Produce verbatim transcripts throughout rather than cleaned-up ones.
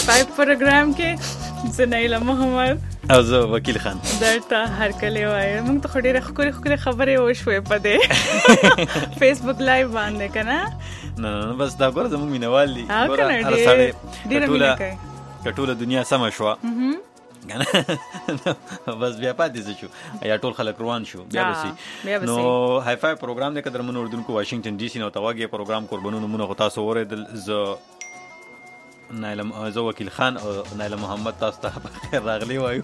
فایو پروګرام کې زه نیله محمد او زه وکیل خان درته هر کله وایم. موږ ته ډېرې ښکلې ښکلې خبرې وشوې په دې فیسبوک لایو باندې که نه؟ نه نه بس دا ګوره زموږ مینهوال دي. هر سړی ډېره مینه کوي. که ټوله دنیا سمه شوه بس بیا پاتې څه شو یا ټول خلک روان شو بیا بسي. نو های فای پروګرام دی قدرمن اردوونکو واشنگټن ډي سي نه ورته غوږ یې پروګرام قربانو نومونه خو تاسو واورېدل. زه نایله زه وکیل خان او نایله محمد تاسو ته بخیر راغلی وایو.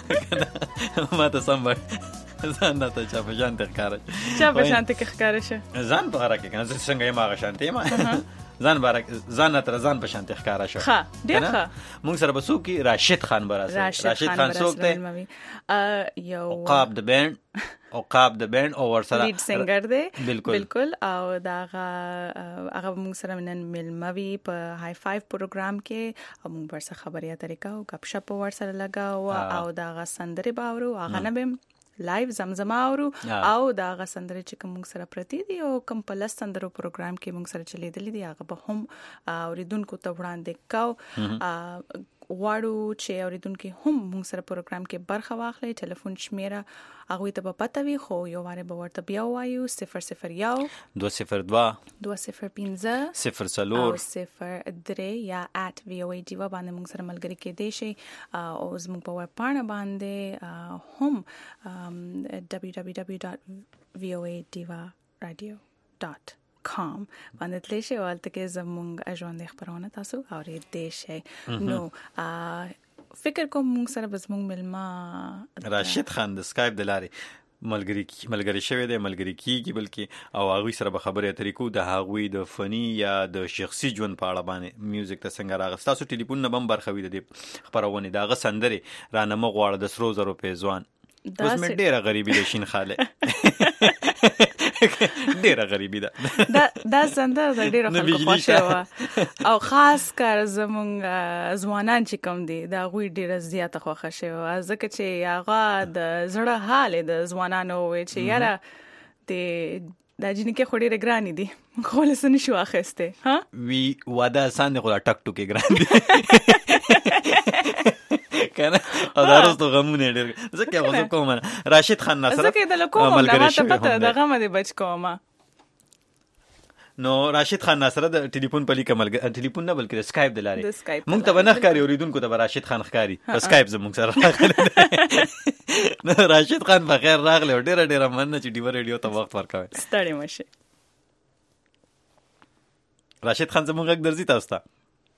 ما ته سم ځان راته چا په شانتې ښکاره چا په شانتې کې ښکاره شه ځان په غره کې که نه زه څنګه یم هغه شانتې یم ځان بارک ځان تر ځان په شانتې ښکاره شه. ښه ډېر ښه. موږ سره به څوک راشد خان به راسي. راشد خان څوک دی؟ یو عقاب د بینډ عقاب د بینډ او ورسره لیډ سنگر دی. بالکل بالکل. او دا هغه هغه موږ سره نن میلمه وي په های فایو پروګرام کې او موږ ورسره خبرې اترې کوو ګپ شپ ورسره لګاو او دا هغه سندرې به اورو هغه نه به لایو زمزمه اورو او دا هغه سندرې چې کوم موږ سره پرتې دي او کوم په لس سندرو پروګرام کې موږ سره چلیدلې دي هغه به هم اوریدونکو ته وړاندې کوو. غواړو چې اوریدونکو هم موږ سره پروګرام کې برخه واخلي. ټلیفون شمیره هغوی ته به پته وي خو یو واره به ورته بیا ووایو صفر صفر یو دوه صفر دوه دوه صفر پنځه صفر څلور او صفر درې یا ات وی او ای ډیوا باندې موږ سره ملګري کېدی شي او زموږ په ویب پاڼه باندې هم دبلیو دبلیو دبلیو ډاټ وی او ای ډیوا رادیو ډاټ کام باندې تللی شئ او هلته کې زموږ ژوندۍ خپرونه تاسو اورېدی شئ. نو فکر کوم موږ سره به زموږ میلمه راشد خان د سکایپ د لارې ملګری ملګری شوی دی ملګری کیږي بلکې او هغوی سره به خبرې اترې کوو د هغوی د فني یا د شخصي ژوند په اړه باندې میوزیک ته څنګه راغست. تاسو ټلیفون نه به هم برخه وي د دې خپرونې د هغه سندرې رانه مه غواړه د سرو زرو پیزوان. اوس مې ډېره غریبي ده شین خاله ډېره غریبي ده دا سندره د ډېرو خلکو خوښه وه او خاص کار زموږ ځوانان چې کوم دي د هغوی ډېره زیاته خوښه شوې وه ځکه چې هغه د زړه حال یې د ځوانانو وویل چې یاره د دا جنکې خو ډېرې ګرانې دي موږ خو له څه نشو اخیستی وي واده اسان دی خو دا ټک ټوکې ګران دي کنه او دا رستو غمونه ډېر ځکه خو زه کوم راشد خان ناصر ځکه د له کوم دا ماته پته د غمه دې بچ کومه. نو راشد خان ناصر د ټلیفون په لیکه ملګری ټلیفون نه بلکې د سکایپ د لارې موږ ته به نه ښکاري اوریدونکو ته به راشد خان ښکاري په سکایپ زموږ سره راغلی. نو راشد خان په خیر راغلی او ډېره ډېره مننه چې ډیوه ریډیو ته وخت ورکوئ. ستړی مه شئ. راشد خان زموږ غږ درځي تاسو ته؟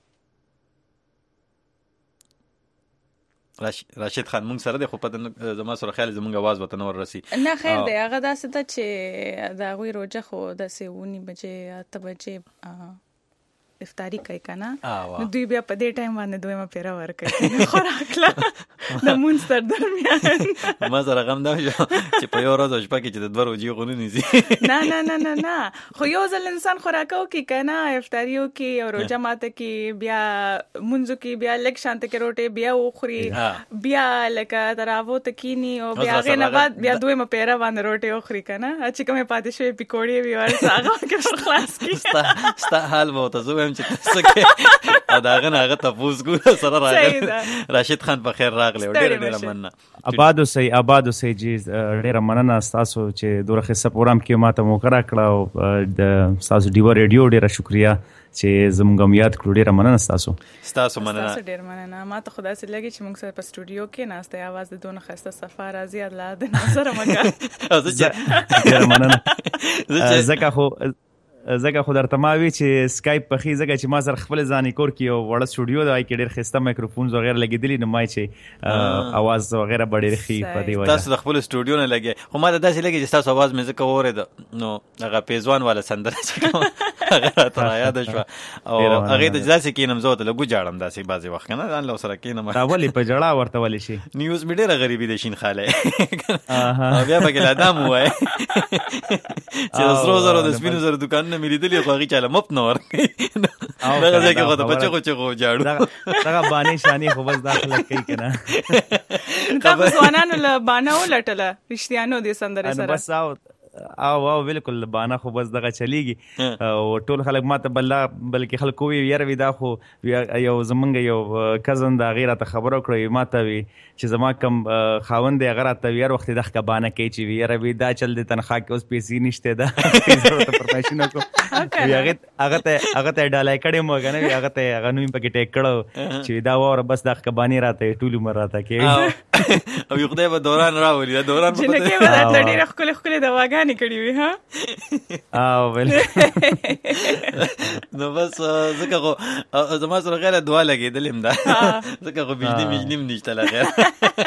راشد خان مونږ سره دی خو پته زما سره خیال زمونږ اواز به ته نه وررسي. نه خیر دی هغه داسې ده چې د هغوی روژه خو داسې اونی بجې اته بجې افطاری کوي که نه نو دوی بیا په دې ټایم باندې دویمه پیره ورکوي خوراک له د مونځ تر درمیان. ما سره غم دا شو چې په یو ورځ او شپه کې چې د دوه روژې خو نه نیسي. نه نه نه نه نه خو یو ځل انسان خوراک وکړي که نه افطاري وکړي او روژه ماته کړي بیا مونځ وکړي بیا لږ شانته کې روټۍ بیا وخوري بیا لکه تراوو ته کښېني او بیا هغې نه بعد بیا دویمه پیره باندې روټۍ وخوري که نه چې کومې پاتې شوې پیکوړې وي ورسه هغه کې خلاص کړي. ستا حال به ورته زه وایم چې ته څه کوې او د هغه نه هغه تپوس ګوره سره راغلی. راشد خان په خیر راغلی او ډېره ډېره مننه. آباد اوسئ آباد اوسئ جي ډېره مننه ستاسو چې دومره ښایسته پروګرام کې ما ته موقع راکړه او د ستاسو ډیوه ریډیو ډېره شکریه چې زموږ هم یاد کړو. ډېره مننه ستاسو. ستاسو مننه. ستاسو ډېر مننه. ما ته خو داسې لګي چې موږ سره په سټوډیو کې ناسته یې اواز د دونه ښایسته صفا راځي الله د ناصره مکه. ډېره مننه. ځکه خو ځکه خو درته ما وی چې سکایپ پخې ځکه چې ما سره خپل ځانې کور کې یو وړه سټوډیو ده هغې کې ډېر ښایسته مایکروفونز وغیره لګېدلي نو ما چې اواز وغیره به ډېر ښي په دې وجه. تاسو د خپلو سټوډیو نه لګې خو ما ته داسې لګي چې ستاسو اواز مې ځکه واورېده نو هغه پیزوان والا سندره چې کومه هغه راته رایاده شوه او هغې ته چې داسې کښېنم زه ورته لږ وجاړم داسې بعضې وخت که نه ځان له ورسره کښېنم دا ولې په ژړا ورته ولې شي. نیوز مې ډېره غریبي ده شین خالی او بیا پکې لا دا م ووایه چې د سرو زرو د سپینو زرو دوکانونه مې لیدلي خو هغې چاله مفت نه ورکوي دغه ځای کې خو ته په چغو چغو وجاړو دغه بانې شانې خو بس دا خلک کوي که نه. تا خو ځوانانو له بانه ولټله رښتیانو دې سندرې سره. بس او او بالکل بانا خو بس دغه چلیږي او ټول خلک ماته بل بلکې خلکو وی یاره وی دا خو یو زمونږ یو کزن دا غیره ته خبرو کړی ماته وی چې زما کم خاوند دی هغه راته وی وخت د ښکبانه کوي چې وی یاره وی دا چل د تنخوا کې اوس پیسې نشته دا ضرورت پرمایشنه کو هغه هغه ته هغه ته ډالای کړي مو کنه هغه ته هغه نو په کې ټیک کړو چې دا وره بس د ښکبانی راته ټول عمر راته کوي او یو خدای په دوران راولي دا دوران په دې کې ورته ډېر خپل خپل دواګانې کړې وي ها او ول نو بس زکه خو زما سره غیر دعا لګېدلم دا زکه خو بجلی بجلی نشته لا غیر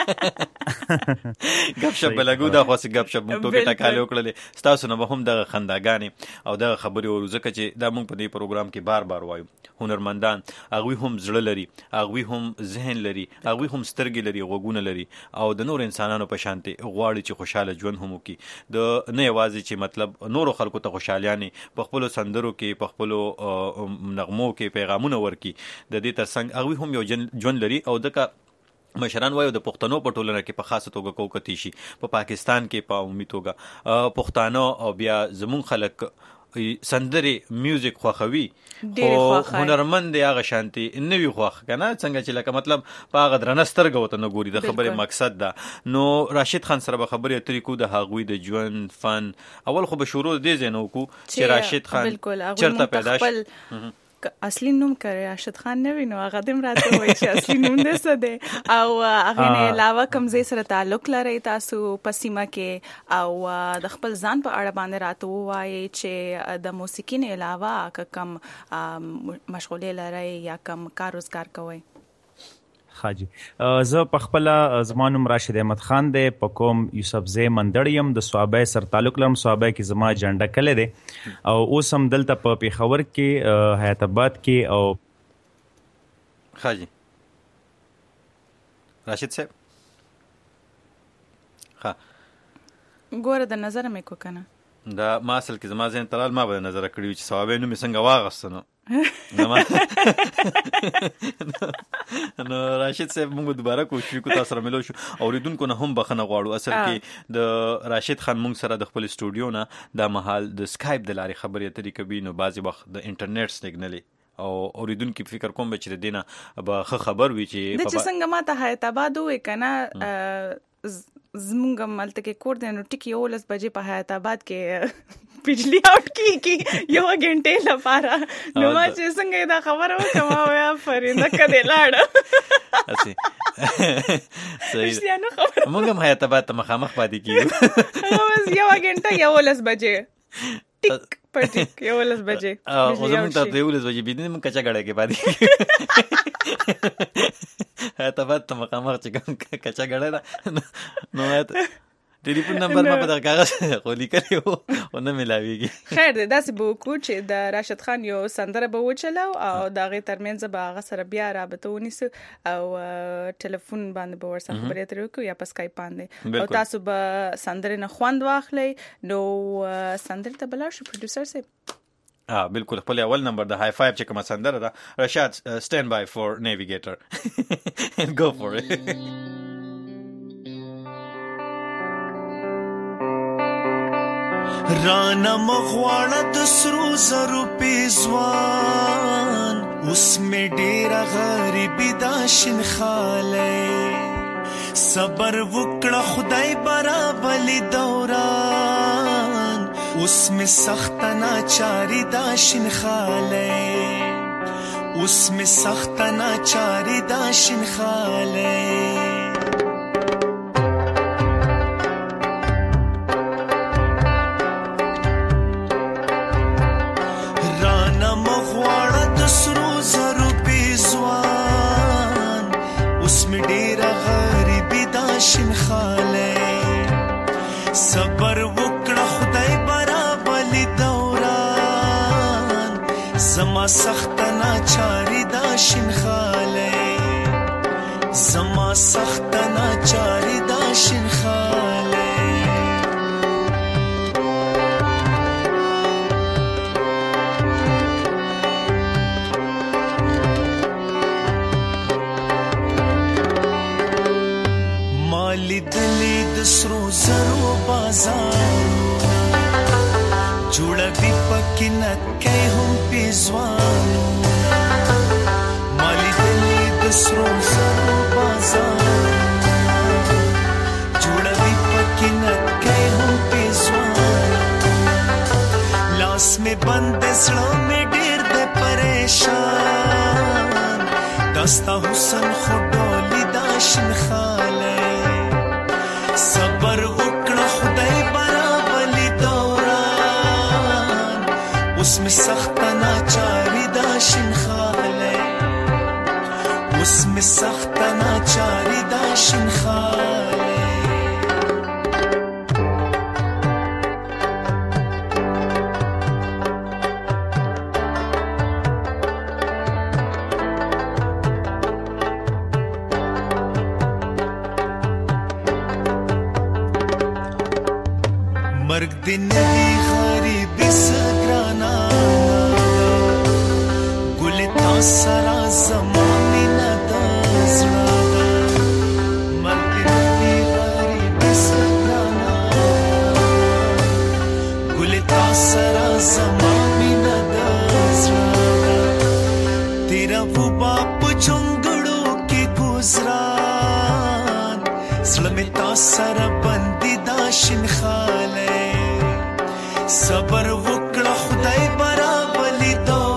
غب شپ لګو دا خو سي غب شپ مونږ ته ټکاله وکړلې تاسو نه به هم د خنداګانې او د خبرې ورو زکه چې دا مونږ په دې پروګرام کې بار بار وایو هنرمندان هغه هم زړه لري هغه هم ذهن لري هغه هم سترګې لري غوګونه لري او د نور انسانانو په شانتي غواړي چې خوشاله ژوند هم وکړي د نه یوازې چې مطلب نورو خلکو ته خوشالیانې په خپلو سندرو کې په خپلو نغمو کې پیغامونه ورکړي د دې ترڅنګ هغه هم یو ژوند لري او دغه مشران وایو د پښتنو په ټولنه کې په خاصه توګه کوکتی شي په پاکستان کې په عمومي توګه پښتانه او بیا زمون خلک سندري میوزیک خوخوي خو هنرمند دی هغه شانتي نوی خوخ کنه څنګه چې لکه مطلب په هغه درنستر غوته نه ګوري د خبرې مقصد دا نو راشد خان سره به خبرې اترې کو د هغوی د ژوند فن اول خو به شروع دې زینو کو چې راشد خان چرته پیدا شو اصلي نوم کړی راشد خان نه وینو هغه دم راته وایي چې اصلي نوم دې څه دی او هغه نه علاوه کوم ځای سره تعلق لري تاسو په سیمه کې او د خپل ځان په اړه باندې راته وایي چې د موسیقي نه علاوه کوم مشغولې لري یا کوم کار روزګار کوي خاجي زه په خپل زمانوم راشد احمد خان دی په کوم یوسفزی مندړیم د صوابه سر تعلق لرم صوابه کې زما جنډه کله دی او اوس هم دلته په پیښور کې حیات آباد کې او خاجي راشد صاحب ها ګوره د نظر مې کو کنه دا ما اصل کې زما ځین ترال ما به نظر کړی چې صوابه نو مې څنګه واغستنو نو راشد صاحب موږ دوباره کوشش وکړو تاسو سره ملو شو اوریدونکو نه هم بخنه غواړو اصل کې د راشد خان موږ سره د خپل سټوډیو نه د محل د سکایپ د لارې خبرې اترې کوي نو بعضی وخت د انټرنیټ سیګنل او اوریدونکو فکر کوم چې د دینه به خبر وي چې د څنګه ماته حیات آباد وې کنه زمونږ ملته کې کور دی نو ټکی اولس بجې په حیات آباد کې بجلی آوټ کیږي یو غنټه لپاره نو ما چې څنګه دا خبره وکم او یا فرینده کده لاړ اسی صحیح موږ هم حیات آباد ته مخامخ پاتې کیږو اوس یو غنټه یو لس بجې ټیک پټیک یو لس بجې او زموږ ته یو لس بجې بيدین موږ کچا غړې کې پاتې حیات آباد ته مخامخ چې کچا غړې نو ټلیفون نمبر ما په دغه کاغذ خو لیکلی وو او نه ملاویږي. خیر دی داسې به وکړو چې د راشد خان یو سندره به وچلو او د هغې ترمنځ به هغه سره بیا رابطه ونیسو او ټلیفون باندې به ورسره خبرې اترې وکړو یا په سکایپ باندې او تاسو به سندرې نه خوند واخلئ. نو سندرې ته به لاړ شو پروډیوسر صاحب. ها بالکل خپل اول نمبر د های فایو چې کومه سندره ده رشاد سټینډ بای فور نیویګیټر گو فور اټ. رانا مغواړه د سرو زرو پیزوان اوس مې ډېره غریبي دا شین خالی صبر وکړه خدای برابلی دوران اوس مې سخته ناچاري دا شین خالی اوس مې سخته ناچاري دا شین خالی شین خاله صبر وکړه خدای برابلی دوران زما سخت ناچاری دا شین خاله زما سخت ناچاری دا شین خاله لیدلی د سرو زرو بازار جوړوي پکې نکې هم پیزوانونه مالی دلی د سرو زرو بازار جوړوي پکې نکې هم پیزوانونه لاس میں بند زړه میں ډېر د پریشان دستا حسن خډولی دا شنخاله صبر وکړه خدای برابلی دوران اوس می سخت ناچاری دا شنخاله اوس می سخت ناچاری دا شنخاله مرگ دی نوی غریبی سگرانا گل تا سرا زمانی ندازرانا مرگ دی نوی غریبی سگرانا گل تا سرا زمانی ندازرانا تیرا وہ باپ جنگڑوں کی گزران سلمی تا سرا بندی داشن خاله صبر وکړه خدای برابلی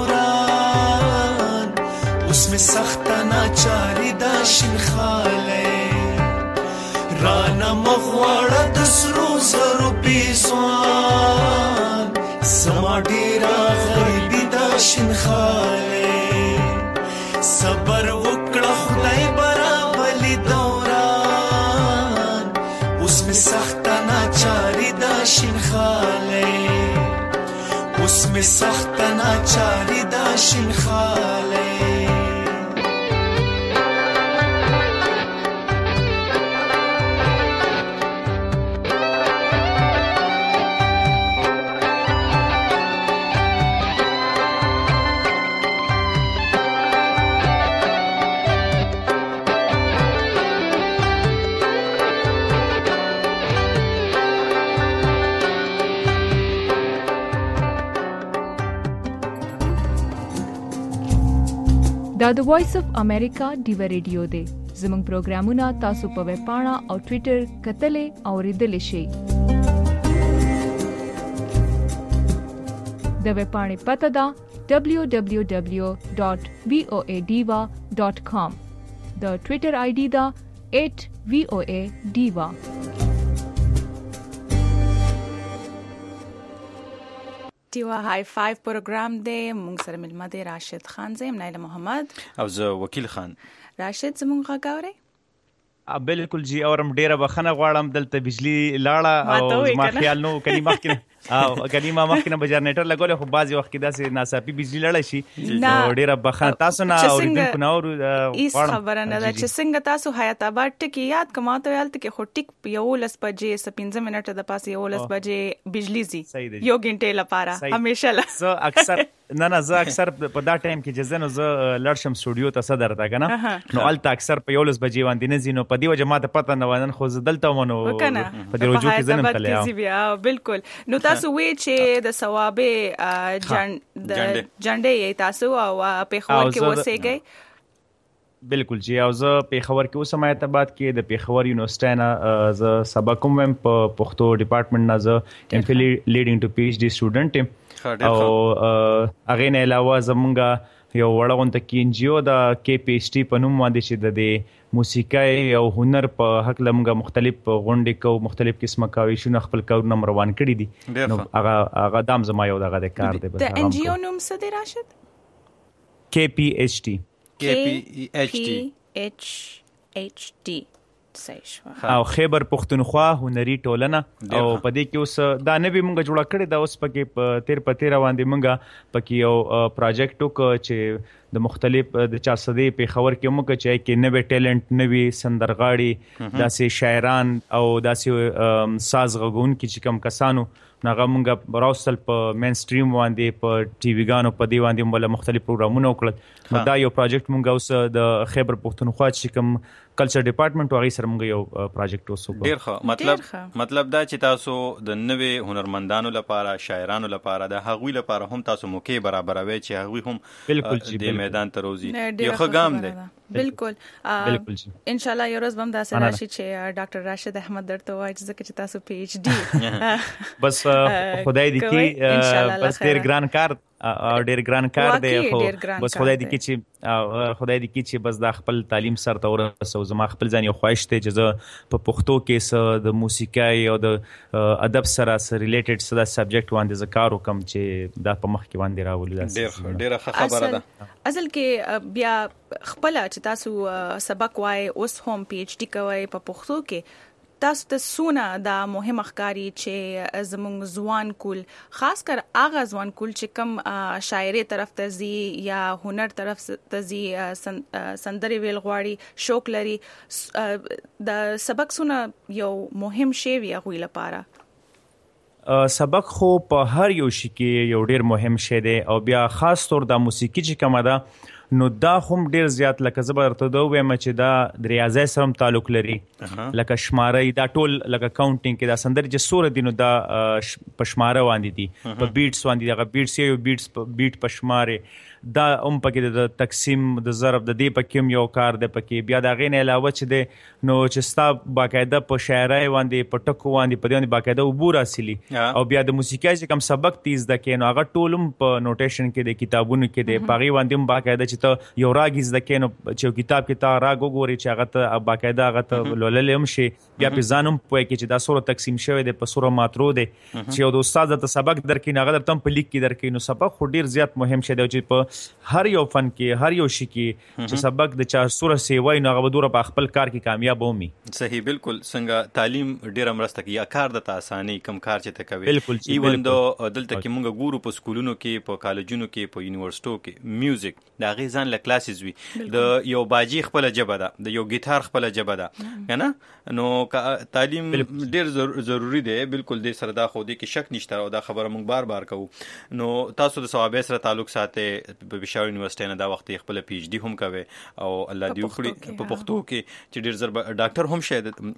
دوران اوس می سخت ناچاری دا شنخاله رانا مغواړه د سرو زرو پیسوان زما ډیره غریبی دا شنخاله صبر وکړه خدای برابلی دوران اوس می سخت ناچاری دا شنخاله اوس می سخت ناچاری دا شنخاله دا د وایس اف امریکا ډیو ریډیو دی زموږ پروګرامونه تاسو په ویب پاڼه او ټوئیټر کتلې او ریډلې شئ د ویب پاڼې پته ده دبليو دبليو دبليو ډاټ وی او ای ډیوا ډاټ کام د ټوئیټر آی ډي ده ایٹ وی او ای ډیوا ټیوا های فایو پروګرام دی مونږ سره ملما دی راشد خان زم نایله محمد او زه وکیل خان راشد زمونږ غاوري بالکل جی اورم ډیره بخنه غواړم دلته بجلی لاړه او ما خیال نو کني مخکنه او کني ما مخکنه به جنریټر لګول خو بعضی وخت کې داسې ناڅاپي بجلی لاړه شي نو ډیره بخنه تاسو نه اوریدونکو نه اور ایس خبره نه ده چې څنګه تاسو حیات آباد ټکی یاد کماته ویل ته کې خو ټیک یو لس بجې پنځه منټه د پاسه یو لس بجې بجلی زی یو غنټه لپاره همیشه لا زه اکثر نه نه زه اکثر په دا ټایم کې جزنه زه لړشم سټوډیو ته صدر تا کنه نو الته اکثر په یو لس بجې باندې نه زینو په دی وجه ماته پته نه ونن خو زدلته مونږ په دې رجوع کې زنم کړل بالکل نو تاسو وی چې د ثوابه جنډې تاسو او په خور کې وسېږئ بالکل جی او زه پیښور کې اوسم ایتاباد کې د پیښور یونیورسيټي نه زه سبق کوم په پښتو ډپارټمنټ نه زه ایم فل لیډینګ ټو پی ایچ ډی سټوډنټ او هغه نه علاوه زمونږه یو وړاندې کې ان جی او د کې پی ایچ ډی په نوم باندې چې د موسیقي او هنر په حق لمغه مختلف غونډې کو مختلف قسمه کاویشونه خپل کارونه روان کړي دي نو هغه هغه دام زما یو دغه د کار دی د ان جی او نوم څه دی راشد کې پی ایچ ډی کې پی ایچ ډی ایچ ایچ ډی او خیبر پښتونخوا هنري ټولنه او په دې کې اوس دا نوې مونږه جوړه کړې دا اوس پکې تیر په تیر باندې مونږه پکې یو پروجیکټ وک چې د مختلف د چا صدې په خبر کې مونږ چې کې نوې ټیلنټ نوې سندرغاړي داسې شاعران او داسې ساز غږون کې چې کم کسانو هغه مونږ راوستل په مین سټریم باندې په ټي وی ګانو په دی باندې موږ مختلف پروګرامونه وکړل نو دا یو پروجیکټ مونږ اوس د خیبر پښتونخوا چې کوم کلچر ډپارټمنټ واغې سره مونږ یو پروجیکټ وسو ډیر ښه مطلب مطلب دا چې تاسو د نوې هنرمندانو لپاره شاعرانو لپاره د هغوی لپاره هم تاسو موقع برابروي چې هغوی هم بالکل د میدان ته روزي یو ښه ګام دی بالکل ان شاء الله یو ورځ هم داسې راشي چې ډاکټر راشد احمد درته وایي چې تاسو پی ایچ ډي بس خدای دې کې بس ډیر ګران کار او ډیر ګران کار دی خو بس خدای دې کې چې خدای دې کې چې بس د خپل تعلیم سره ته ورسو زما خپل ځان یو خواهش دی چې زه په پښتو کې څه د موسیقۍ او د ادب سره سره ریلیټډ څه د سبجیکټ باندې زه کار وکم چې دا په مخ کې باندې راولي ډیر ډیر خبره ده اصل کې بیا خپل چې تاسو سبق وای اوس هم پی ایچ ډي کوي په پښتو کې تاسو ته سونه دا مهمه ښکاری چې زموږ ځوان کول خاص کر اغه ځوان کول چې کم شاعري طرف ته زی یا هنر طرف ته زی سندري ویل غواړي شوق لري د سبق سونه یو مهم شی وی غوي لپاره سبق خو په هر یو شي کې یو ډیر مهم شی دی او بیا خاص طور د موسیقي چې کومه ده نو دا هم ډیر زیات لکه زبر ته دوه وایم چې دا د ریاضي سره تعلق لري لکه شماري دا ټول لکه کاونټینګ کې دا سندري چې سور دي نو دا پښماره واندې دي په بیټس واندې دا بیټس یو بیټس بیټ پښماره دا هم پکې د تقسیم د ضرب د دې پکې یو کار د پکې بیا دا غین علاوه چې د نو چې ستا باقاعده په شاعرۍ باندې په ټکو باندې په دې باندې باقاعده عبور حاصلي او بیا د موسیقۍ چې کوم سبق تیز د کینو هغه ټولم په نوټیشن کې د کتابونو کې د پاغي باندې باقاعده چې ته یو راګیز د کینو چې کتاب کې تا راګ وګوري چې هغه ته باقاعده هغه ته لولل هم شي بیا په ځانم پوهه کې چې دا سوره تقسیم شوی د په سوره ماترو دی چې یو د استاد ته سبق درکې نه غلط تم په لیک کې درکې نو سبق خو ډیر زیات مهم شي چې په هر یو فن کې هر یو شي کې چې سبق د چا سوره سی وای نو هغه دوره په خپل کار کې کامیاب ومي صحیح بالکل څنګه تعلیم ډیر مرسته کوي کار د اساني کم کار چې ته کوي ایون دو دلته کې مونږ ګورو په سکولونو کې په کالجونو کې په یونیورسيټو کې میوزیک دا غي ځان له کلاسز وي د یو باجی خپل جبه ده د یو ګیټار خپل جبه ده کنه نو تعلیم ډیر ضروری دی بالکل د سره دا خو دې کې شک نشته او دا خبره مونږ بار بار کوو نو تاسو د ثوابه سره تعلق ساتي په بشاور یونیورسيټي نه دا وخت خپل پی ایچ ډي هم کوي او الله دې وکړي په پښتو کې چې ډیر زر ډاکټر هم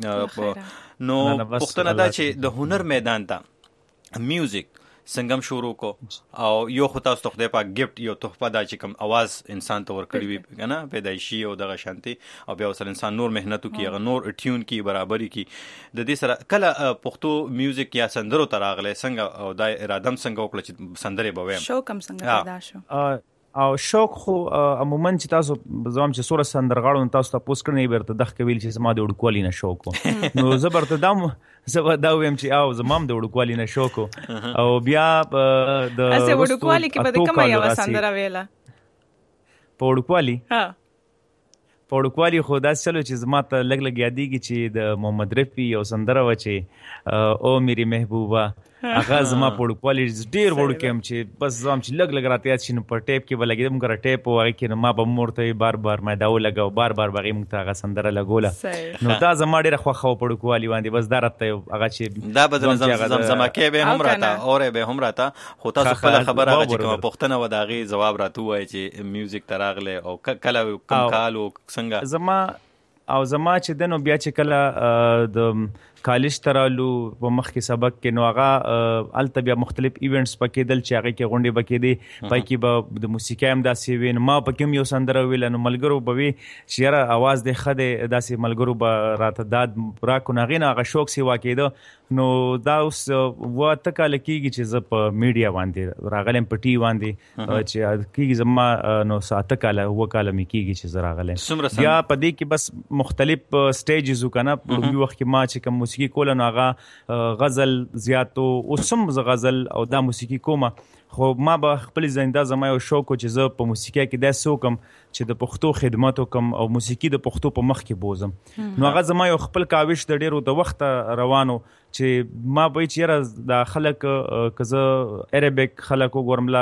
شه نو پښتنه دا چې د هنر میدان ته میوزیک څنګه شروع کو او یو خدای ستو خدای پاک گیفت یو تحفه دا چې کوم आवाज انسان ته ورکړي وي کنه پیدایشي او دغه شانتي او بیا وسل انسان نور مهنت کوي هغه نور ټیون کی برابرۍ کی د دې سره کله پښتو میوزیک یا سندرو تراغله څنګه او د ارادم څنګه وکړه چې سندره به ویم شو کم څنګه پیدا شو او شوق خو عموما چې تاسو زوم چې سوره سندرغاړو تاسو ته پوس کړنی برته دغه کویل چې زما د وډکوالي نه شوق نو زبرته دم زبر دا ویم چې او زمام د وډکوالي نه شوق او بیا د اسه وډکوالي کې به کومه یو سندره ویلا په وډکوالي ها په وډکوالي خو دا چلو چې زما ته لګ لګ یادېږي چې د محمد رفیع یو سندره و چې او میری محبوبه هغه زما په وډکوالي ډیر وډکم چې بس زم چې لګ لګ راته یاد شنو په ټیپ کې ولګیدم ګره ټیپ وای کې نو ما به مورته بار بار ما داو لګاو بار بار بغي مونږ ته هغه سندره لګوله نو دا زما ډیره خوخه په وډکوالي باندې بس دا راته هغه چې دا بدل زمزمه کې به هم راته اوره به هم راته خو تاسو خپل خبره هغه چې کوم پښتنه و داغي جواب راته وای چې میوزیک تراغله او کله کوم کال او څنګه زما او زما چې دنو بیا چې کله د کالج ترالو په مخ کې سبق کې نو هغه الته بیا مختلف ایونټس پکې دل چې هغه کې غونډې بکې دي پای کې به د موسیقي هم داسې وین ما پکې یو سندره ویل نو ملګرو به وی شیره आवाज د خده داسې ملګرو به راته داد را کو نه غینه هغه شوق سی واکېده نو دا اوس وته کال کېږي چې ز په میډیا باندې راغلم پټي باندې چې کېږي زما نو ساته کال وکاله مې کېږي چې زراغلم بیا په دې کې بس مختلف سټیجز وکنه په یو وخت کې ما چې کوم موسیقي کوله نو هغه غزل زیاتو اوسم غزل او دا موسیقي کومه خو ما به خپل زنده زما یو شوق چې زه په موسیقي کې د سوکم چې د پښتو خدمت وکم او موسیقي د پښتو په مخ کې بوزم نو هغه زما یو خپل کاوش د ډیرو د وخت روانو چې ما به چیرې د خلک کزه عربیک خلکو ګورملا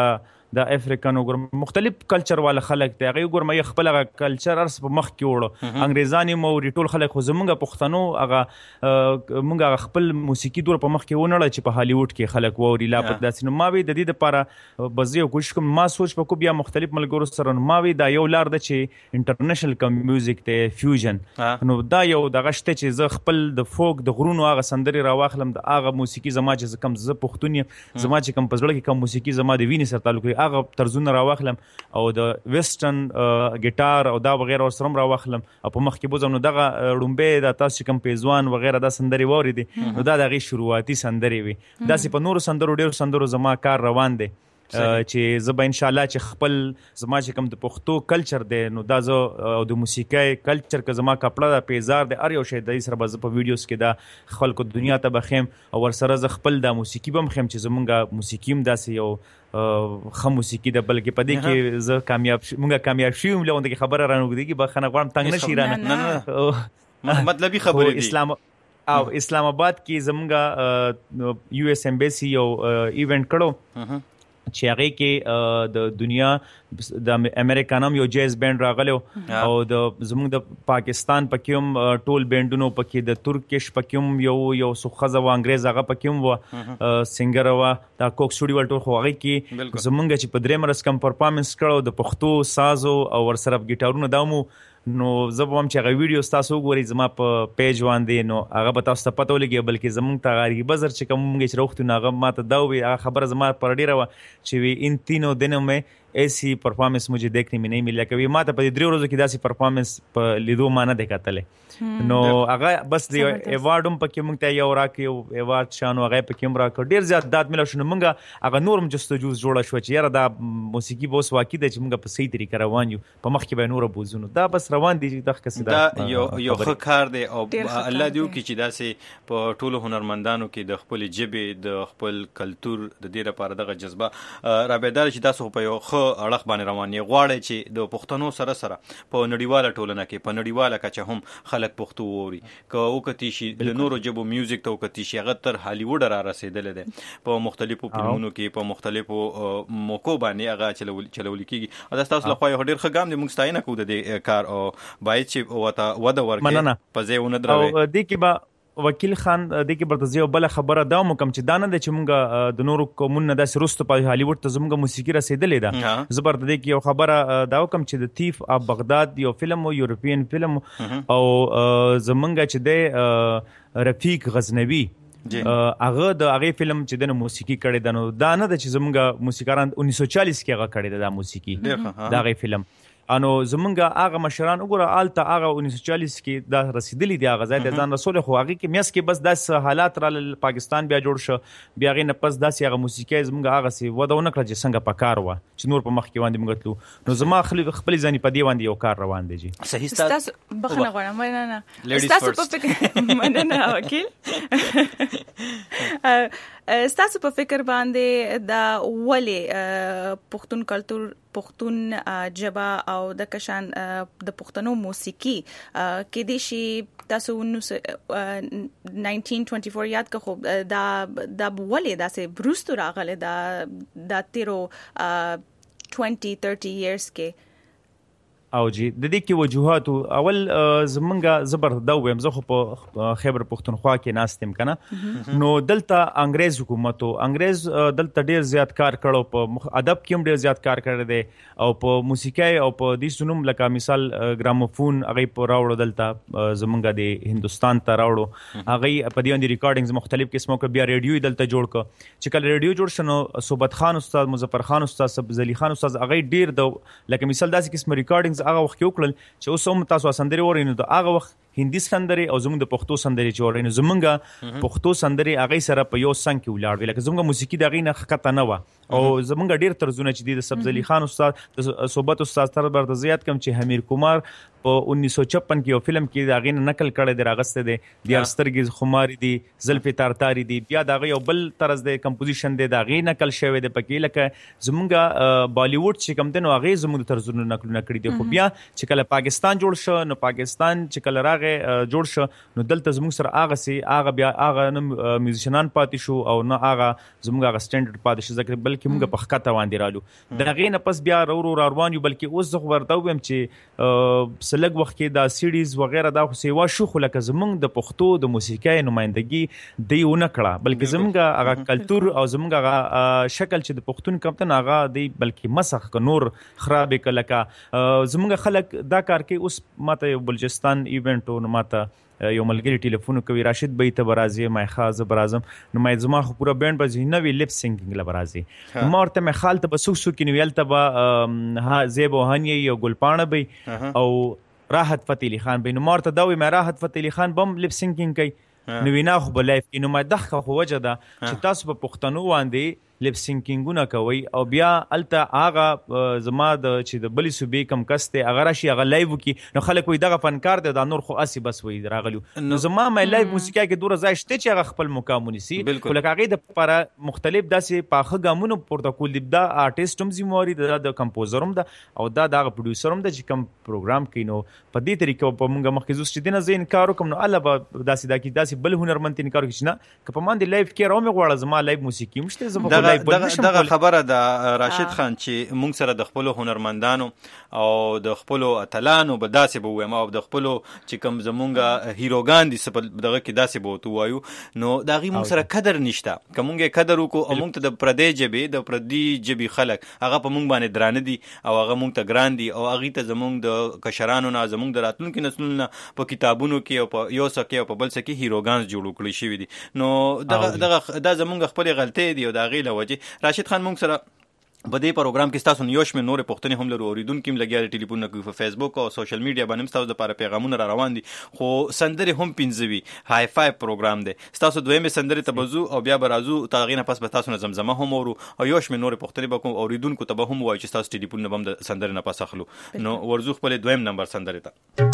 د افریقن وګور مختلف کلچر والا خلک دی هغه وګور مې خپل هغه کلچر ارس په مخ کې وړو انګریزانی مو ټول خلک خو زمونږ پښتنو هغه مونږ خپل موسیقي دور په مخ کې ونړل چې په هالیوډ کې خلک ووري لا په داسې نو ما وی د دې لپاره بزیو کوشش کوم ما سوچ په کو بیا مختلف ملګرو سره نو ما وی دا یو لار د چې انټرنیشنل کم میوزیک ته فیوژن نو دا یو دغه شته چې زه خپل د فوک د غرونو هغه سندري راواخلم د هغه موسیقي زما چې کم زه پښتون یم زما چې کم پزړه کې کم موسیقي زما د وینې سره تعلق لري هغه طرزونه راواخلم او د ویسټرن ګیټار او دا وغیرہ سره راواخلم او په مخ کې بوزم نو دغه ډومبه د تاسو کم پیزوان وغیرہ دا سندري ووري دي نو دا دغه شروعاتي سندري وي دا سي په نورو سندرو ډیرو سندرو زما کار روان دي چې زه به ان شاء الله چې خپل زما چې کوم د پښتو کلچر دی نو دا زه او د موسیقي کلچر که زما کپړه د پیزار د ار یو شی د سره به په ویډیوز کې دا خلکو دنیا ته بخیم او ور سره ز خپل د موسیقي بم خیم چې زمونږه موسیقي هم داسې یو خه موسیقي د بلکې پدې کې زه کامیاب مونږه کامیاب شوم لوند کې خبره رانوږدي کې بخنه غوړم تنگ نشي رانه مطلبي خبره دي اسلام او اسلام آباد کې زمونږه یو اس ایمبیسی یو ایونت کړو چې هغه کې د دنیا د امریکانم یو جاز بینډ راغلو او د زموږ د پاکستان پکې هم ټول بینډونو پکې د ترکیش پکې هم یو یو سوخزه و انګریز هغه پکې هم و سنگر و دا کوک سټوډیو ولټو خو هغه کې زموږ چې په درې مرز کم پرفارمنس کړو د پښتو سازو او ورسره ګیټارونو دامو نو زه به هم چې هغه ویډیو تاسو وګورئ زما په پیج باندې نو هغه به تاسو ته پته ولګي بلکې زمونږ ته غاری بازار چې کوم موږ چې روختو هغه ماته دا وی هغه خبره زما پر ډیره و چې وی ان تینو دنو مې ایسی پرفارمنس مجھے دیکھنے میں نہیں ملا کبھی ما ته په دریو ورځو کې داسې پرفارمنس په لیدو ما نه دیکاتله نو هغه بس دی ایوارډ هم پکې مونږ ته یو راکې یو ایوارډ شانو هغه پکې هم راکړ ډیر زیات داد ملو شنو مونږه هغه نورم جستجو جوړه شو چې یاره دا موسیقي بوس واقع ده چې مونږ په صحیح طریقه روان یو په مخ کې به نور بوزونو دا بس روان دي دغه کس دا یو یو ښه دی او الله دیو کې چې داسې په ټولو هنرمندانو کې د خپل جبه د خپل کلچر د دې لپاره دغه جذبه رابطه چې تاسو په یو اړه باندې رواني غواړي چې د پښتنو سره سره په نړیواله ټولنه کې په نړیواله کچه هم خلک پښتو ووري که او کتی شي د نورو جبو میوزیک ته او کتی شي هغه تر هالیوډ را رسیدل دي په مختلفو فلمونو کې په مختلفو موکو باندې هغه چلول چلول کیږي دا تاسو له خو ډیر ښه ګام دي موږ ستاینه کوو د کار او باید چې وته وده ورکړي په ځای ونه دروي او د کې با وکیل خان د کې برتزیو بل خبره دا مو کم چې دانه د چې مونږه د نورو کومونه د سروست په هالیوډ ته زموږه موسیقي رسیدلې ده زبر د کې یو خبره دا کم چې د تیف اف بغداد یو فلم او یورپین فلم او زمونږه چې د رفیق غزنوی هغه د هغه فلم چې د موسیقي کړي د نو دانه د چې زموږه موسیقاران انیس سو چالیس کې هغه کړي د موسیقي دا هغه فلم انو زمونږه هغه مشران وګوره آلته هغه انیس سو چالیس کې دا رسیدلی دی هغه ځای د ځان رسول خو هغه کې میاس کې بس داس حالات را پاکستان بیا جوړ شو بیا غي نه پس داس هغه موسیقي زمونږه هغه سی ودونه کړ چې څنګه پکار و چې نور په مخ کې باندې موږ تلو نو زما خپل خپل ځاني په دی باندې یو کار روان دی جی صحیح تاسو بخنه غواړم نه نه تاسو په فکر مننه نه وکیل تاسو په فکر باندې دا ولې پښتون کلچر پښتون جبا او د کشان د پښتنو موسیقي کې د شي تاسو nineteen twenty-four یاد کا خو دا دا ولې دا سه بروستو راغله دا د تیرو twenty thirty years کې او جی د دې کې وجوهات اول زمونږه زبر دا ویم زه خو په خیبر پښتونخوا کې ناستم کنه نو دلته انګريز حکومت او انګريز دلته ډیر زیات کار کړو په ادب کې هم ډیر زیات کار کړی دی او په موسیقي او په دې سنوم لکه مثال ګراموفون هغه په راوړو دلته زمونږه د هندستان ته راوړو هغه په دې باندې ریکارډینګز مختلف قسمو کې بیا ریډیو دلته جوړ ک چې کله ریډیو جوړ شنو صوبت خان استاد مظفر خان استاد سبزلی خان استاد هغه ډیر د لکه مثال داسې قسم ریکارډینګز هغه وخت کې وکړل چې اوس هم تاسو سندري ورینو د هغه وخت هندي سندري او زموږ د پښتو سندري چې ورینو زمونږه پښتو سندري هغه سره په یو څنګ کې ولاړ وی لکه زموږه موسیقي دغه نه خطه نه و او زمونږ ډیر طرزونه چې د سبزلی خان استاد د صوبت استاد تر بر د زیات کم چې حمیر کمار په انیس سو چپن کې یو فلم کې دغه نه نقل کړی دی راغسته دی د ارسترګز خماري دی زلفي تارتاری دی بیا دغه یو بل طرز د کمپوزیشن دی دغه نقل شوی دی پکې لکه زمونږه بالیوډ چې کم دی نو هغه زموږ طرزونه نقل نکړي دی خو بیا چې کله پاکستان جوړ شو نو پاکستان چې کله راغی دغه جوړ شو نو دلته زموږ سره هغه سي هغه بیا هغه نه میوزیشنان پاتې شو او نه هغه زموږ هغه سټانډرډ پاتې شو ځکه بلکې موږ په خکته باندې رالو دغه نه پس بیا ورو ورو روان یو بلکې اوس زه ورته ویم چې سلګ وخت کې دا سیډیز وغیرہ دا خو سیوا شو خو لکه زموږ د پښتو د موسیقۍ نمائندګي دی ونه کړه بلکې زموږ هغه کلچر او زموږ هغه شکل چې د پښتون کمتن هغه دی بلکې مسخ ک نور خراب کلکه زموږ خلک دا کار کوي اوس ماته بلوچستان ایونت او ماته یو ملګری ټلیفون کوي راشد بای ته برازي مې خاص برازم نو مې زما خو پورا بینډ بزی نه وی لپ سینګینګ لبرازي نو ورته مې خال ته بسوک سو کې نیول ته ها زیبو هنی یو ګلپانه بی او راحت فتح علي خان بی نو مرته دا وی مې راحت فتح علي خان بم لپ سینګینګ کوي نو وینا خو بلایف کې نو مې دغه خو وجه ده چې تاسو په پښتنو باندې لپ سینګینګونه کوي او بیا الته هغه زما د چې د بلی صوبې کم کسته هغه راشي هغه لایو کې نو خلک وي دغه فنکار دی دا نور خو اسی بس وي راغلو نو زما مې لایو موسیقي کې دوره ځای شته چې هغه خپل مقامونی سي لکه هغه د لپاره مختلف داسې پاخه ګامونو پروتوکول دی دا آرټیست هم زمواري د کمپوزر هم ده او دا د پروډوسر هم ده چې کم پروګرام کینو په دې طریقو په موږ مخکې زوس چې دینه زین کارو کوم نو الله داسې دا کې داسې بل هنرمند تین کارو کې نه که په مان دی لایو کې راو مې غواړم زما لایو موسیقي مشته زما دغه خبره د راشد خان چې مونږ سره د خپل هنرمندانو او د خپل اتلانو به داسې به وایم او د خپل چې کوم زمونږه هیروګان دي سپل دغه کې داسې به تو وایو نو دغه مونږ سره قدر نشته کومګه قدر وکړو او مونږ ته د پردې جبې د پردې جبې خلک هغه په مونږ باندې درانه دي او هغه مونږ ته ګران دي او هغه ته زمونږ د کشرانو نه زمونږ د راتلونکو نسلونو په کتابونو کې او په یو سکه او په بل سکه هیروګان جوړ کړی شوی دي نو دغه دغه د زمونږ خپل غلطۍ دي او د غیله وجه راشد خان مونږ سره په دې پروګرام کې تاسو نیوش مې نور پښتنې هم لرو اوریدونکو کې لګیا ټلیفون کوي په فیسبوک او سوشل میډیا باندې تاسو د لپاره پیغامونه را روان دي خو سندري هم پنځوي های فای پروګرام دی تاسو دویمه سندري ته بزو او بیا برازو تاغینه پس به تاسو زمزمه هم اورو او یوش مې نور پښتنې به کوم اوریدونکو ته به هم وایي چې تاسو ټلیفون نه بم د سندري نه پس اخلو نو ورزو خپل دویم نمبر سندري ته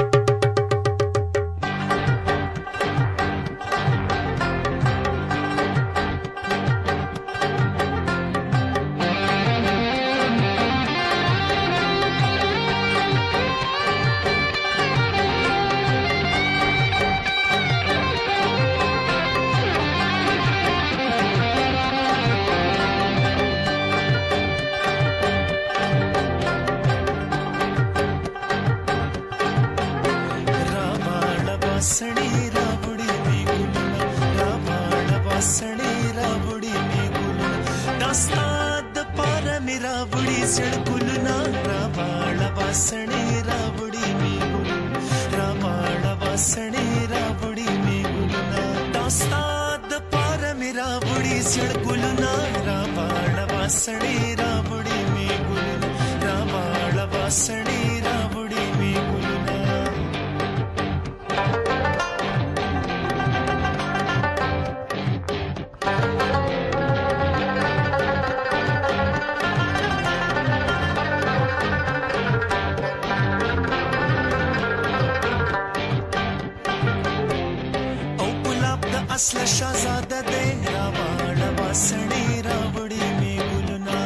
اصل شاهزاده دے راواړه واسړې راوړې می ګلنا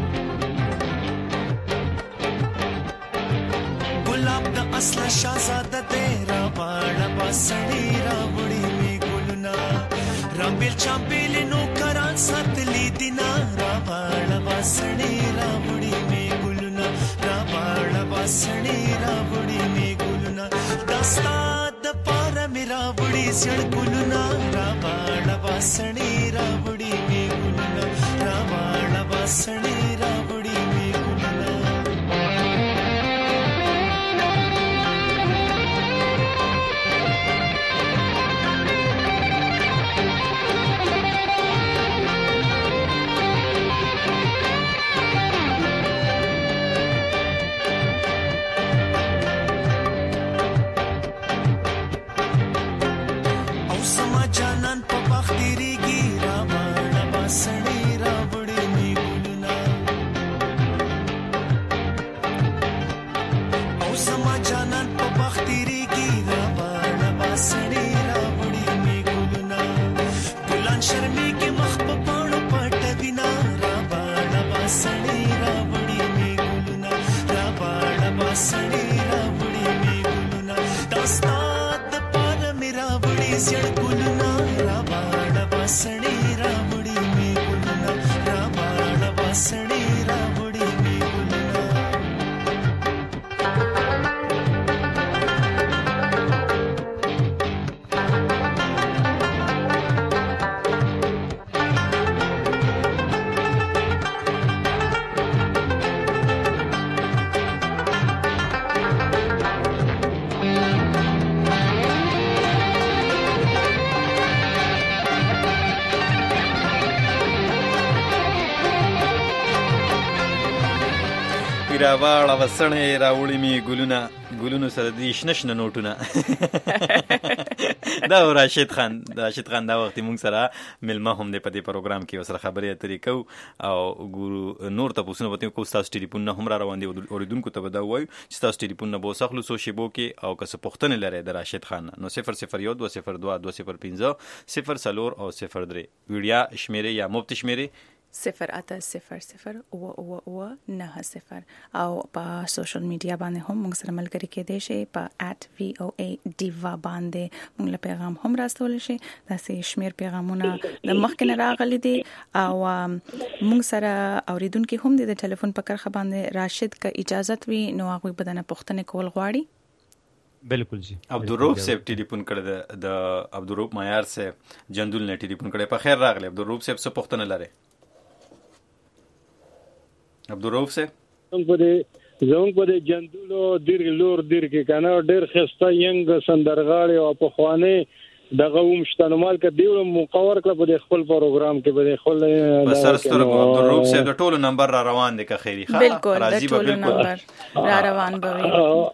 ګلاب د اصل شاهزاده دے راواړه واسړې راوړې می ګلنا رامبل چامبل نو کران ساتلی دینا راواړه واسړې راوړې می ګلنا راواړه واسړې راوړې می ګلنا داستا میرا وړي سړ ګلنا را باړه واسړې را وړي می ګلنا را باړه واسړې را وړي می ګلنا سړی راوړي می ګلونه دا ستاد سړی زړ ګلونه را باړه بسړی را وړي می ګلونه را باړه بسړی را وړي می ګلونه را واړه وسړې راوړي می ګلونه ګلونو سره دې شنشنه نوټونه دا راشد خان راشد خان دا وخت موږ سره ملما هم دې په دې پروګرام کې وسره خبرې اترې کو او ګورو نور تاسو نه وته کو تاسو ټلیفون نه هم را روان دي اوریدونکو ته به دا وایو چې تاسو ټلیفون نه بو سخلو سو شیبو کې او که څه پښتنه لري د راشد خان نو صفر صفر یو دو صفر دو دو صفر پنځه صفر سلور او صفر درې ویډیا شمیره یا مفت شمیره صفر اته صفر صفر او او او نه صفر او په سوشل میډیا باندې هم موږ سره ملګری کېدای شي په ات وی او ای دیوا باندې موږ له پیغام هم راستول شي داسې شمیر پیغامونه د مخکې نه راغلي دي او موږ سره اوریدونکو هم د ټلیفون په کرخه باندې راشد کا اجازه وي نو هغه بدنه پښتنه کول غواړي بالکل جی عبدالروف صاحب ټلیفون کړی د عبدالروف معیار صاحب جندول نه ټلیفون کړی په خیر راغلی عبدالروف صاحب څه پښتنه لري عبدالروف صاحب زموږ په دې زموږ په دې جندولو ډیر لور ډیر کې کنه ډیر خسته ینګ سندرغاړي او په خوانه دغه ومشتنمال ک دیو مقور کړ په خپل پروګرام کې په خپل بسرستر عبدالروف صاحب د ټولو نمبر را روان دي که خیری ښه بالکل د ټولو نمبر را روان بوي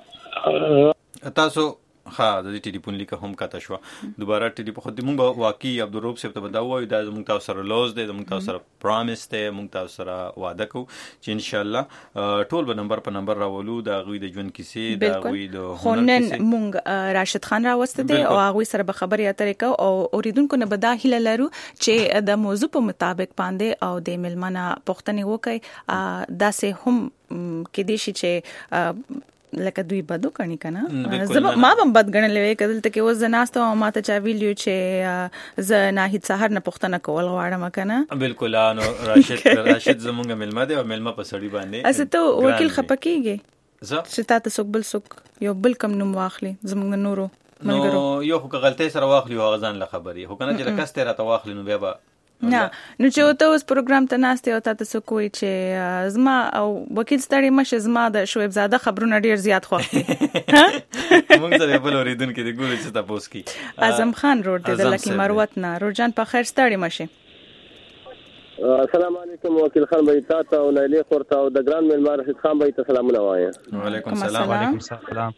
تاسو ها د دې ټلیفون لیکه هم کاته شو دوباره ټلیفون خو دې مونږ واقعي عبدالروف صاحب ته بداو وای دا مونږ تاسو سره لوز دی مونږ تاسو سره پرامیس دی مونږ تاسو سره وعده کو چې ان شاء الله ټول به نمبر په نمبر راولو دا غوي د ژوند کیسې دا غوي د هنر مونږ راشد خان راوسته دی او هغه سره به خبرې اترې کو او اوریدونکو نه به دا هیله لرو چې د موضوع په مطابق باندې او د ملمنه پښتني وکي دا سه هم کې دي چې لکه دوی بدو کړي کنه زما ما هم بد غنلې کدل ته کې و زناستو ما ته چا ویلیو چې ز نه هیڅ سحر نه پښتنه کول غواړم کنه بالکل انو راشد راشد زمونږ ملما دی او ملما په سړی باندې اسه ته وکیل خپکیږي زه چې تاسو څوک بل څوک یو بل کم نوم واخلي زمونږ نورو نو یو خو غلطي سره واخلي او غزان له خبري خو کنه چې لکسته راته واخلي نو بیا نه نو چې ته اوس پروګرام ته ناشته او تاسو کوی چې زما او وکیل ستړي مشه زما د شعیب زاده خبرونه ډیر زیات خو موږ سره بل اوریدونکو د ګوري چې تاسو کی اعظم خان روډ د لکی مروت نه روجان په خیر ستړي مشه السلام علیکم وکیل خان بای تاسو او لیلی خورته او د ګران مل راشد خان بای ته سلامونه وایم وعلیکم السلام وعلیکم السلام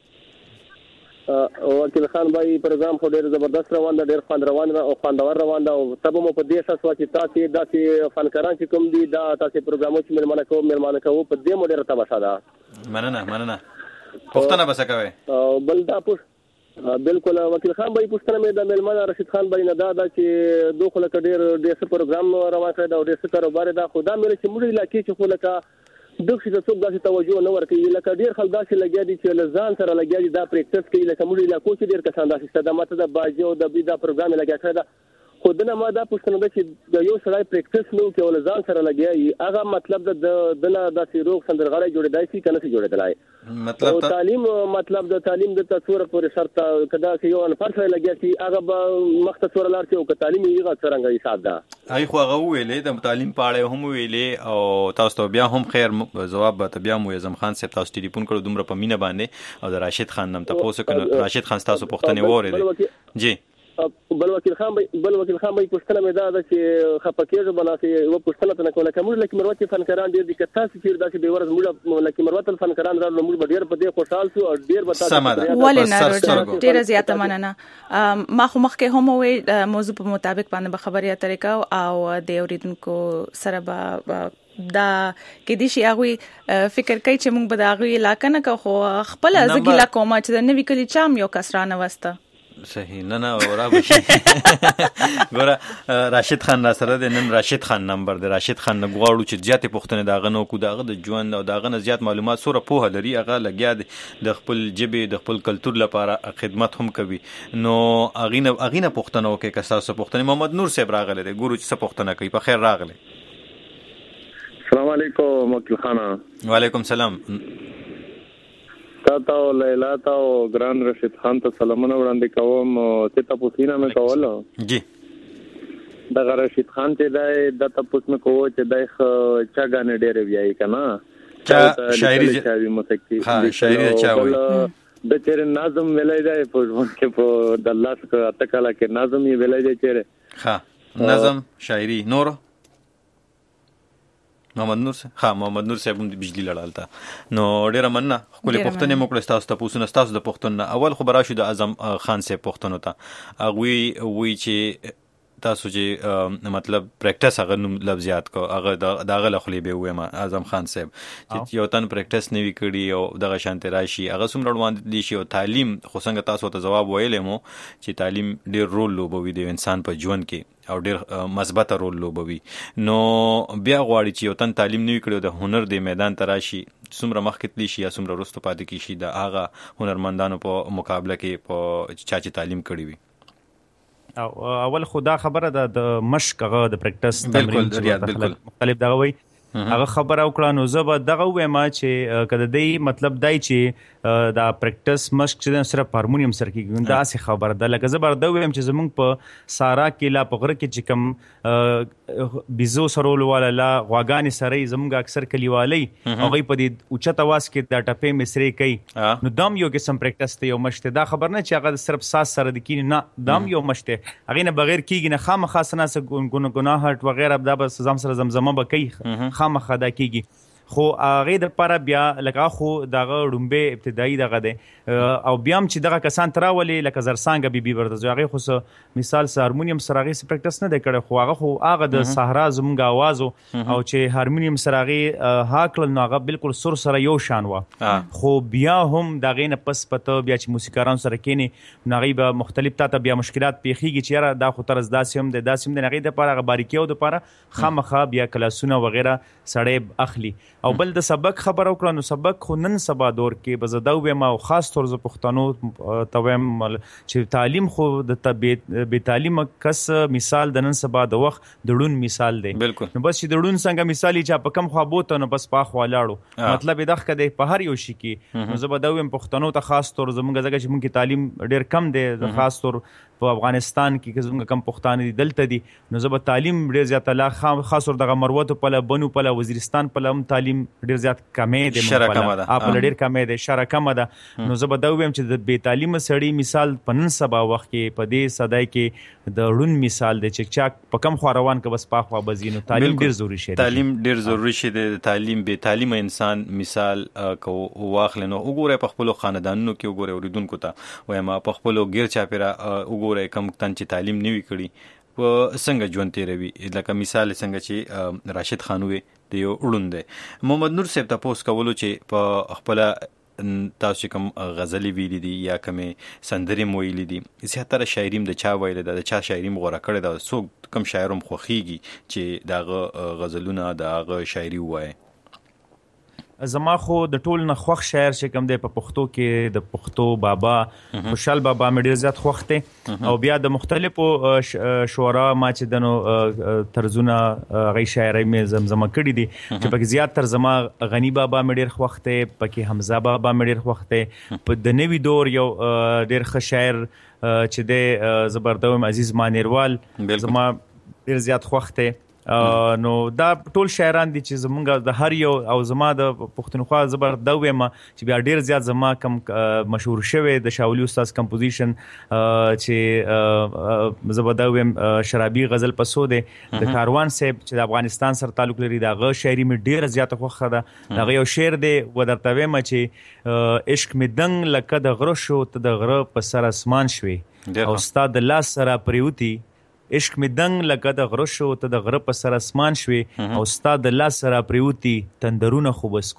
وکیل خان بای پروګرام خو ډیر زبردست روان دی ډیر خوند روان او خوندور روان دی او تبو مو په دې اساس چې تاسو داسې فنکاران چې کوم دي دا تاسو پروګرامونه چې ملمانه کوم ملمانه کوو په دې مو ډیر تباشا ده مننه مننه پښتنه بس کوي بل دا پوښ بالکل وکیل خان بای پښتنه مې د ملمانه راشد خان بای نه دا چې دوه خلک ډیر ډیر پروګرام روان کړی دا ډیر کاروبار دا خدا مې چې موږ علاقې چې خو لکه دغه څه څوک داسې توجه نه ورکوي لکه ډیر خلک داسې لګیا دي چې لزان سره لګیا دي دا پریکټس کوي لکه موږ علاقو چې ډیر کسان داسې صدمات د باجی او د بي دا پروګرام لګیا کړی دا خو دنه ما دا پوښتنه ده چې د یو سړی پریکټس نو کې ولزان سره لګیا ای هغه مطلب د دنه داسې روغ سندرغړی جوړېدای شي کنه چې جوړېدلای مطلب تعلیم مطلب د تعلیم د تصور پورې شرط کدا چې یو انفر سره لګیا شي هغه مختصر لار چې او تعلیم یې غوښتل څنګه حساب ده ای خو هغه ویلې د تعلیم پاړې هم ویلې او تاسو ته بیا هم خیر جواب به بیا مو اعظم خان صاحب تاسو ټلیفون کړو دومره په مینه باندې او د راشد خان نم تاسو کنه راشد خان تاسو پښتنه وره جی بل وکیل خان بل وکیل خان به پښتنه مې دا ده چې خپکیږي بناسي و پښتنه ته کوله کوم لکه مروت فنکاران ډیر دي کته چې داسې به ورځ موږ لکه مروت فنکاران را موږ ډیر په دې خوشحال شو او ډیر به تاسو ولې نه ډیر زیاته مننه ما خو مخکې هم وې موضوع په مطابق باندې خبرې اترې کو او د اوریدونکو سره به دا کې دي شي هغه فکر کوي چې موږ به دا غوي علاقې نه کو خو خپل ازګیلا کومه چې د نوې کلی چام یو کسرانه وسته صحیح نه نه اورا بشي ګوره راشد خان را سره د نن راشد خان نمبر د راشد خان نه غواړو چې زیاتې پوښتنې داغه نو کو داغه د ژوند او داغه نه زیات معلومات سره پوهه لري هغه لګیا د خپل جبه د خپل کلچر لپاره خدمت هم کوي نو اغینه اغینه پوښتنه وکي که تاسو پوښتنه محمد نور صاحب راغله دی ګورو چې څه پوښتنه کوي په خیر راغله السلام علیکم وکیل خان وعلیکم سلام تاسو لیلا تاسو ګران رشید خان ته سلامونه وړاندې کوم ته تاسو سینا مې کوله جی دا رشید خان ته دای د تاسو مې کوو چې دای چا غانې ډېر ویای کنه چا شاعري ها شاعري چا وای د چیر نظم ویلای دی په کې په د الله څخه اتکاله کې نظم یې ویلای دی چیر ها نظم شاعري نور محمد نور صاحب ها محمد نور صاحب د بجلی لړالتا نو ډیره مننه خپل پښتنې موکل تاسو ته پوښتنه تاسو د پښتون اول خبر راشد اعظم خان صاحب پښتون وتا اغوی وی چې تاسو چې مطلب پریکټس هغه لفظیات کو هغه دغه لخلې به وې ما اعظم خان صاحب چې یو تن پریکټس نه وی کړی او دغه شانت راشي هغه څومره روان دي شي او تعلیم خو څنګه تاسو ته جواب ویلې مو چې تعلیم ډیر رول لوبوي د انسان په ژوند کې او ډیر مثبت رول لوبوي نو بیا غواړي چې یو تن تعلیم نه وی کړی د هنر د میدان تراشي څومره مخکې تلی شي یا څومره وروسته پاتې کی شي د هغه هنرمندانو په مقابله کې په چا چې تعلیم کړی وي او اول خدا خبره ده د مشق هغه د پریکټس تمرین مختلف دغه وي هغه خبره وکړه نو زه به دغه وایم چې کله دی مطلب دای چې دا پریکټس مشق چې صرف هارمونیم سره کېږي دا څه خبره ده لکه زه به دا وایم چې زمونږ په سارا کې لا په غره کې چې کوم بيزو سرول والا لا غواګانی سره زمونږ اکثر کلیوالي هغه په دې اوچت आवाज کې دا ټپې مصری کوي نو دام یو قسم پریکټس ته یو مشته دا خبر نه چې هغه صرف ساس سره د کینې نه دام یو مشته هغه نه بغیر کېږي نه خامخا سناسه ګناهات وغیرہ دا به سزا سره زمزمه به کوي خامخا دا کېږي خو هغه د لپاره بیا لکه خو دغه ډومبه ابتدایي دغه ده او بیا هم چې دغه کسان تراولي لکه زرسانګ بي بي ورته هغه خو مثال س هارمونیم سره هغه پریکټس نه کړي خو هغه خو هغه د صحرا زمونږ आवाज او چې هارمونیم سره هغه هاکل نو هغه بالکل سر سره یو شان و خو بیا هم دغه نه پس پته بیا چې موسیقاران سره کینی نغې به مختلف تا بیا مشکلات پیخيږي چې دا خو طرز داسې هم د داسې هم د نغې د لپاره باریکیو د لپاره خامخا بیا کلاسونه وغیرہ سړې اخلي او بل د سبق خبر او کړه نو سبق خو نن سبا دور کې بزداو به ما خاص طور ز پښتنو تویم چې تعلیم خو د به تعلیم کس مثال د نن سبا د وخت دړون مثال دی نو بس چې دړون څنګه مثالي چې په کم خو بوته نو بس پاخ والاړو مطلب دغه کده په هر یو شي کې نو زبداو پښتنو ته خاص طور زمونږ ځکه چې مونږ تعلیم ډیر کم دی خاص طور په افغانستان کې زمونږ کم پښتانه دي دلته دي نو زب تعلیم ډیر زیات لا خاص طور دغه مروت په لا بنو په لا وزیرستان په لم تعلیم ډیر زیات کمې دي مونږ په ډیر کمې دي شر کمه ده نو زب دا ویم چې د بے تعلیم سړی مثال پنن سبا وخت کې په دې صدای کې د ړون مثال د چک چاک په کم خو روان ک بس پاخ وا بزینو تعلیم ډیر ضروری شي تعلیم ډیر ضروری شي د تعلیم بے تعلیم انسان مثال کو واخلنو وګوره په خپل خاندانونو کې وګوره اوریدونکو ته وایم په خپل غیر چاپیرا وګوره کم تن چې تعلیم نیوي کړي په څنګه ژوند تیروي لکه مثال څنګه چې راشد خان وي د یو وړوند محمد نور صاحب تاسو کولو چې په خپل تاسو کوم غزلې ویلې دي یا کومه سندرې ویلې دي زیاتره شاعریم د چا ویل د چا شاعریم غوړه کړی دا څوک کم شاعرم خوخيږي چې داغه غزلونه داغه شاعري وایي زما خو د ټول نه خوښ شاعر چې کوم دی په پښتو کې د پښتو بابا خوشحال بابا مې ډیر زیات خوښ دی او بیا د مختلفو شعرا ما چې دنو طرزونه غي شاعري مې زمزمه کړې دي چې پکې زیات تر زما غنی بابا مې ډیر خوښ دی پکې حمزه بابا مې ډیر خوښ دی په د نوي دور یو ډیر ښه شاعر چې دی زبردوم عزیز مانیروال زما ډیر زیات خوښ دی نو دا ټول شاعران دي چې زمونږ د هر یو او زما د پښتونخوا زبر دا وېما چې بیا ډیر زیات زما کم مشهور شوی د شاولي استاد کمپوزیشن چې زبر دا وېم شرابي غزل پسو ده د کاروان صاحب چې د افغانستان سره تعلق لري دا غ شاعري مې ډیر زیات خوښه ده دا یو شعر دی ودرته وېم چې عشق مې دنګ لکه د غره شو ته د غره په سر اسمان شوي او استاد لاس سره پریوتی عشق می دنګ لکه د غره شو ته د غره په سر اسمان شوي او استاد لاس سره پریوتی تندرونه خو بسکو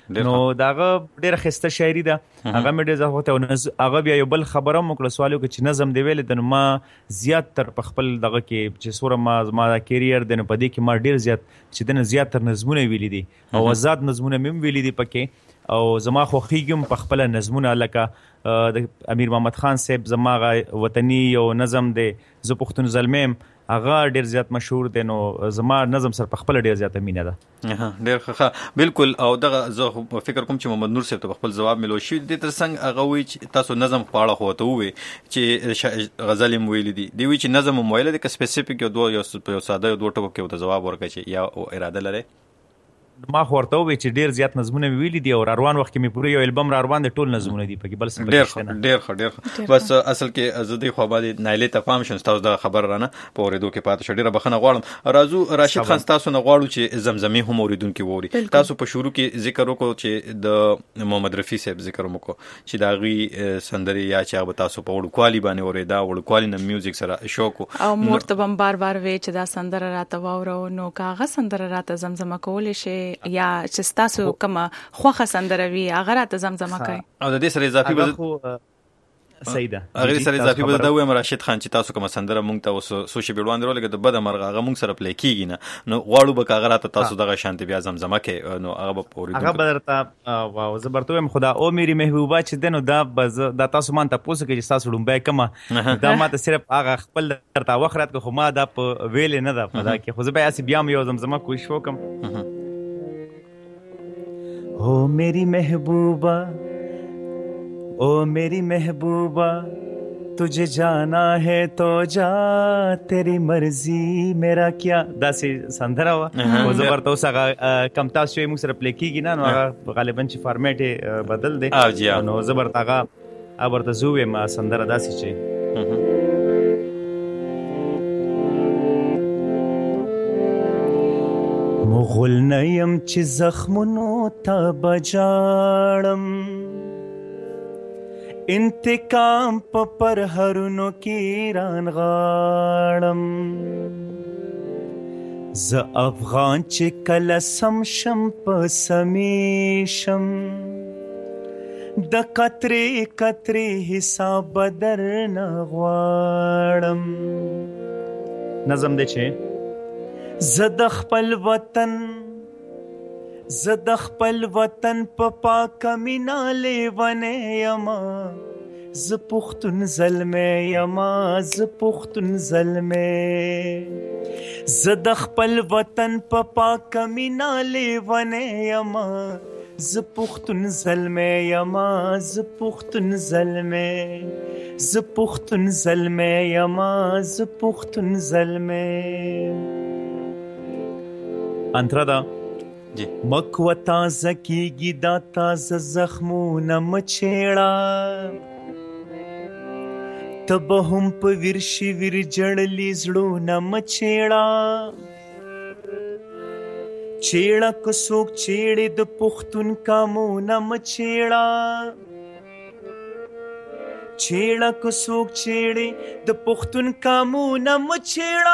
نو داغه ډیره خسته شاعري ده هغه مې ډیر زه ته هغه بیا یو بل خبره مو کړ سوالو کې چې نظم دی ویل د ما زیات تر په خپل دغه کې چې سوره ما ما کیریئر د نه پدې کې ما ډیر زیات چې د زیات تر نظمونه ویلي دي او آزاد نظمونه مې ویلي دي پکې او زما خو خېګم په خپل نظمونه لکه د امیر محمد خان صاحب زما وطني یو نظم دی زه پښتون زلمیم هغه ډیر زیات مشهور دی نو زما نظم سره په خپل ډیر زیات مینه ده ډیر ښه بالکل او دغه زه فکر کوم چې محمد نور صاحب ته خپل جواب ملو شي د تر څنګه هغه وی چې تاسو نظم پاړه هوته وي چې غزل مویل دي دی وی چې نظم مویل دي که سپیسیفیک یو دوه یو ساده یو دوه ټکو کې ته جواب ورکړي یا اراده لري ما خورته وی چې ډیر زیات نظمونه ویلي دي او روان وخت کې مې پوره یو البم را روان دي ټول نظمونه دي پکې بل څه ډیر ډیر ډیر بس اصل کې ازدي خو باندې نایلې ته پام شون تاسو دا خبر رانه په اوریدو کې پاتې شو ډیره بخنه غواړم رازو راشد خان تاسو نه غواړو چې زمزمي هم اوریدونکو ووري تاسو په شروع کې ذکر وکړو چې د محمد رفیع صاحب ذکر وکړو چې دا غي سندري یا چې هغه تاسو په وړو کوالی باندې اوریدا وړو کوالی نه میوزیک سره شوق او مرته بم بار بار وی چې دا سندره راته واورو نو کاغه سندره راته زمزمه کول شي یا تاسو کومه خوخه سندره وی هغه راته زمزمه کوي او د دې سره اضافي به سیده هغه سره اضافي به دا وایم راشد خان چې تاسو کومه سندره مونږ ته اوس سوشي بیلوان درولګه د بده مرغه هغه مونږ سره پلی کیږي نه نو غواړو به هغه راته تاسو دغه شانتي بیا زمزمه کوي نو هغه به پوری هغه بدرته واو زبرته هم خدا او میری محبوبه چې دنو دا بز دا تاسو مان ته پوسه کې چې تاسو ډومبای کما دا ماته صرف هغه خپل درته وخرات کو خو ما دا په ویل نه دا په دا کې خو زه بیا سی بیا یو زمزمه کوی شو کم ओ मेरी महबूबा ओ मेरी महबूबा तुझे जाना है तो जा तेरी मर्जी मेरा क्या داسې سندره وا او زبر تاسو هغه کم تاسو یې موږ سره پلی کیږي نه نو هغه غالبا چې فارمیټ بدل دی نو زبر هغه ابرته زوې ما سندره داسې چې مغل نیم چې زخمونو ته بجاړم انتقام په پرهرونو کې رانغاړم ز افغان چې کله سم شم په سمیشم د قطرې قطرې حساب بدر نه غواړم نظم دی چې زه د خپل وطن زه د خپل وطن په پاکه مینا لیونی یما زه پښتون زلمی یما زه پښتون زلمی زه د خپل وطن په پاکه مینا لیونی یما زه پښتون زلمی یما زه پښتون زلمی زه پښتون زلمی یما زه پښتون زلمی انترا دا جی مکو تازه کیږي دا تازه زخمونه مچېړه ته به هم په ورشي ور جړلي زړونه مچېړه چېړه که څوک چېړې د پښتون کامونه مچېړه چېړه که څوک چېړې د پښتون کامونه مچېړه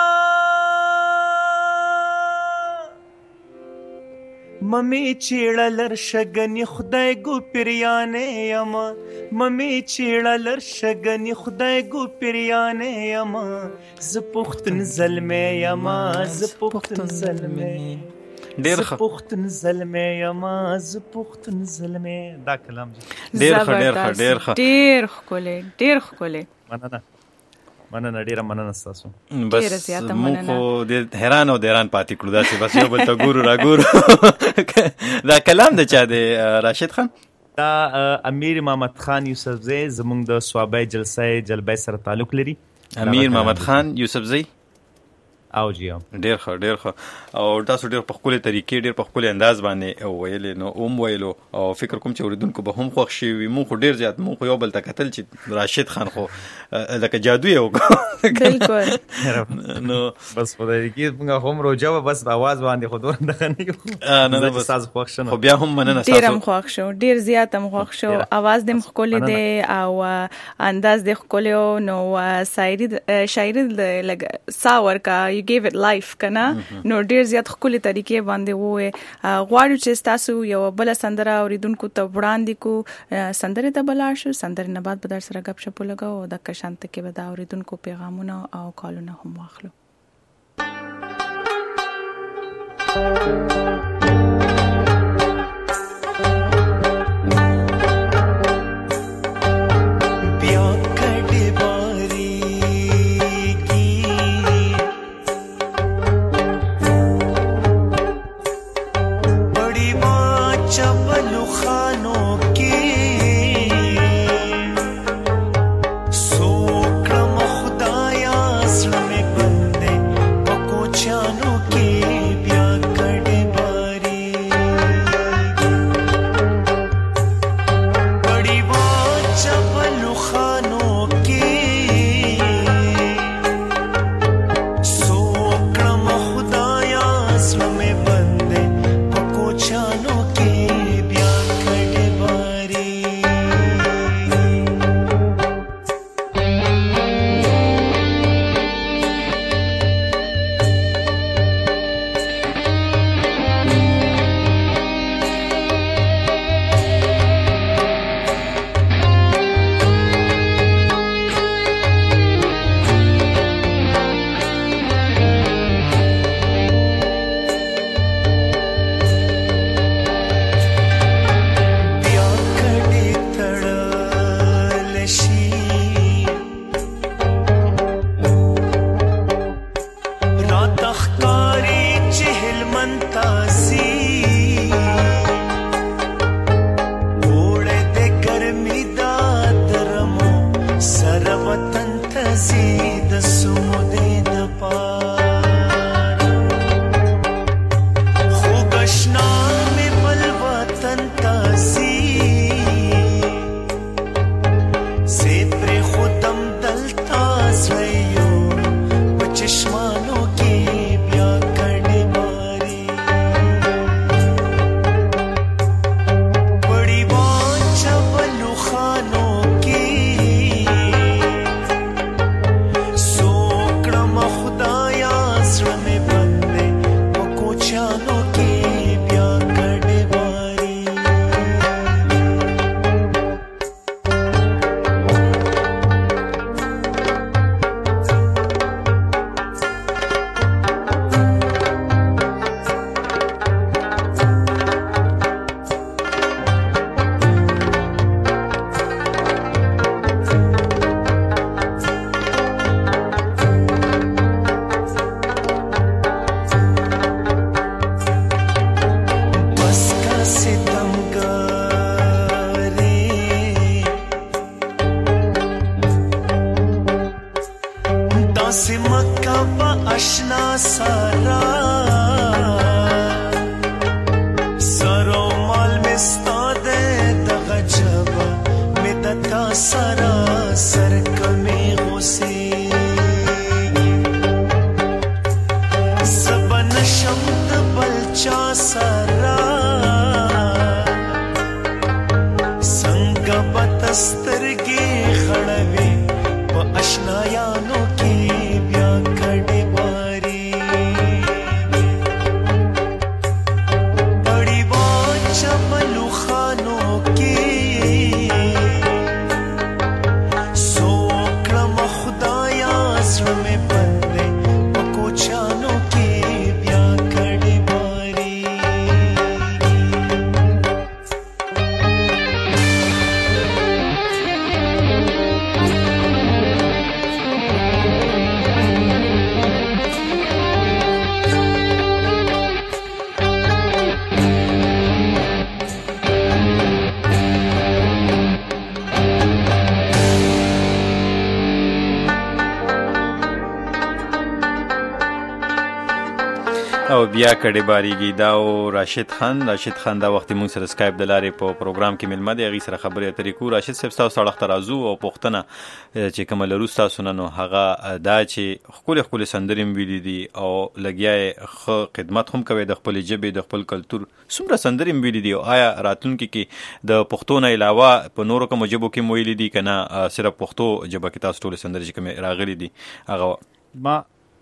ممی چیړه لرشګنی خدای ګو پریانې یما ممی چیړه لرشګنی خدای ګو پریانې یما ز پښتون زلمی یما ز پښتون زلمی ډیر ښه پښتون زلمی یما ز پښتون زلمی دا کلام ډیر ښه ډیر ښه ډیر ښه ډیر ښکلی ډیر ښکلی مننه مننه ډیره مننه تاسو بس مو خو د حیران او حیران پاتې کړو داسې بس یو بل ته ګورو را ګورو دا کلام د چا دی راشد خان دا امیر محمد خان یوسفزی زموږ د صوابای جلسه جلبای سره تعلق لري امیر محمد خان یوسفزی او جی ډیر ښه ډیر ښه او تاسو ډیر په خپل طریقې ډیر په خپل انداز باندې ویل نو اوم ویلو او فکر کوم چې اوریدونکو به هم خوښ شي وي مو خو ډیر زیات مو خو یو بل تکتل چې راشد خان خو لکه جادو یو بالکل نو بس په دې کې موږ هم روجا بس په आवाज باندې خو دور نه نه نه بس تاسو خوښ شنو خو بیا هم مننه تاسو ډیر هم خوښ شو ډیر زیات هم خوښ شو आवाज دې خپل دی او انداز دې خپل نو شاعري شاعري لګ ساور کا you gave it life کنه نو ډیر زیات خولي طریقې باندې وې غواړو چې تاسو یو بل سندره اوریدونکو ته وړاندې کو سندره د بلار شو سندره نه بعد به در سره غب شپ لګاو د کشانت کې به دا اوریدونکو پیغامونه او کالونه هم واخلو او بیا کډې باریږي دا او راشد خان راشد خان دا وخت مونږ سره سکایپ د لارې په پروګرام کې ملمه دی غي سره خبرې اترې کو راشد صاحب تاسو سره ترازو او پښتنه چې کوم لرو تاسو نو هغه دا چې خپل خپل سندریم ویلي دي او لګیا خو خدمت هم کوي د خپل جبه د خپل کلچر څومره سندریم ویلي دي او آیا راتلونکي کې د پښتو نه علاوه په نورو کوم جبو کې ویلي دي کنه صرف پښتو جبه کې تاسو ټول سندرې کوم راغلي دي هغه ما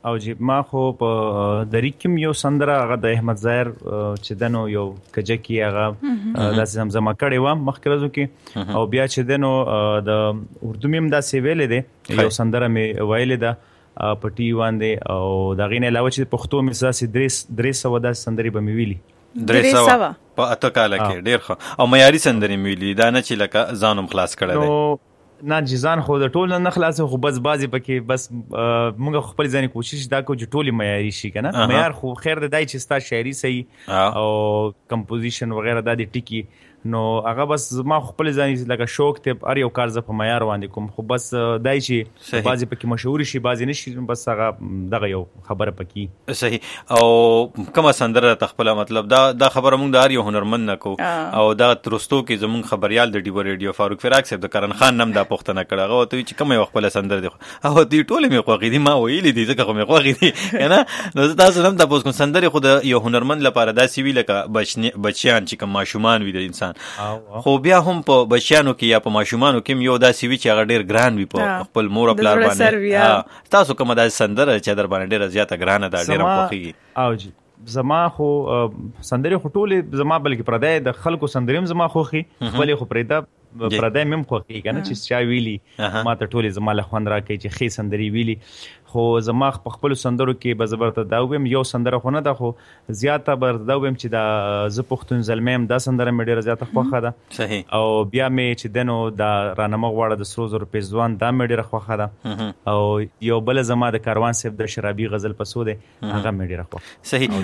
او جی ما خو په دریکم یو سندره هغه د احمد ظاهر چې دنو یو کجکی هغه د زمزمه کړي و مخکرزو کې او بیا چې دنو د اردو میم دا سی ویلې دي یو سندره می ویلې ده پټي باندې او دا غینه علاوه چې پښتو می ساسي درې درې سو د سندري به می ویلي درې سو په اته کال کې ډیر ښه او معیاري سندري می ویلي دا نه چې لکه ځانم خلاص کړل نو نه جزان خو د ټول نه خلاص خو بس بازي پکې بس موږ خپل ځان کوشش دا کو چې ټولي معیاري شي کنه معیار خو خیر د دای چې ستا شاعري صحیح او کمپوزیشن وغیرہ د دې ټکی نو هغه بس ما خپل ځان لکه شوق ته ار یو کار ز په معیار باندې کوم خو بس دای چې بازي پکې مشهور شي بازي نشي بس هغه دغه یو خبره پکې صحیح او کومه سندره تخپل مطلب دا دا خبره موږ د ار یو هنرمند نکو او دا ترستو کې زمون خبريال د ډیو ریډیو فاروق فراق صاحب د کرن خان نم دا پښتنه کړه هغه ته چې کومه خپل سندره دی او دې ټوله مې خوغې دي ما ویلې دي ځکه مې خوغې دي کنه نو تاسو نم تاسو کوم سندره خو د یو هنرمند لپاره دا سی وی لکه بچیان چې کوم ماشومان وي د انسان خو بیا هم په بچیانو کې یا په ماشومانو کې یو داسې وی چې هغه ډیر ګران وي په خپل مور خپل باندې تاسو کومه داسې سندره چې در باندې ډیره زیاته ګرانه ده ډیره خوښي او جی زما خو سندري خټولې زما بلکې پردای د خلکو سندریم زما خوخي خپل خو پردا پردای مم خوخي کنه چې چا ویلي ما ته ټولې زما له خوند راکې چې خې سندري ویلي خو زما خپل سندرو کې به زبرته دا ویم یو سندره خو نه ده خو زیاته بر دا ویم چې دا ز پښتون زلمیم دا سندره مې ډیره زیاته خوخه ده صحیح او بیا مې چې دنو دا رانمه غواړه د سرو زر پیزوان دا مې ډیره خوخه ده او یو بل زما د کاروان صاحب د شرابي غزل پسو ده هغه مې ډیره خوخه صحیح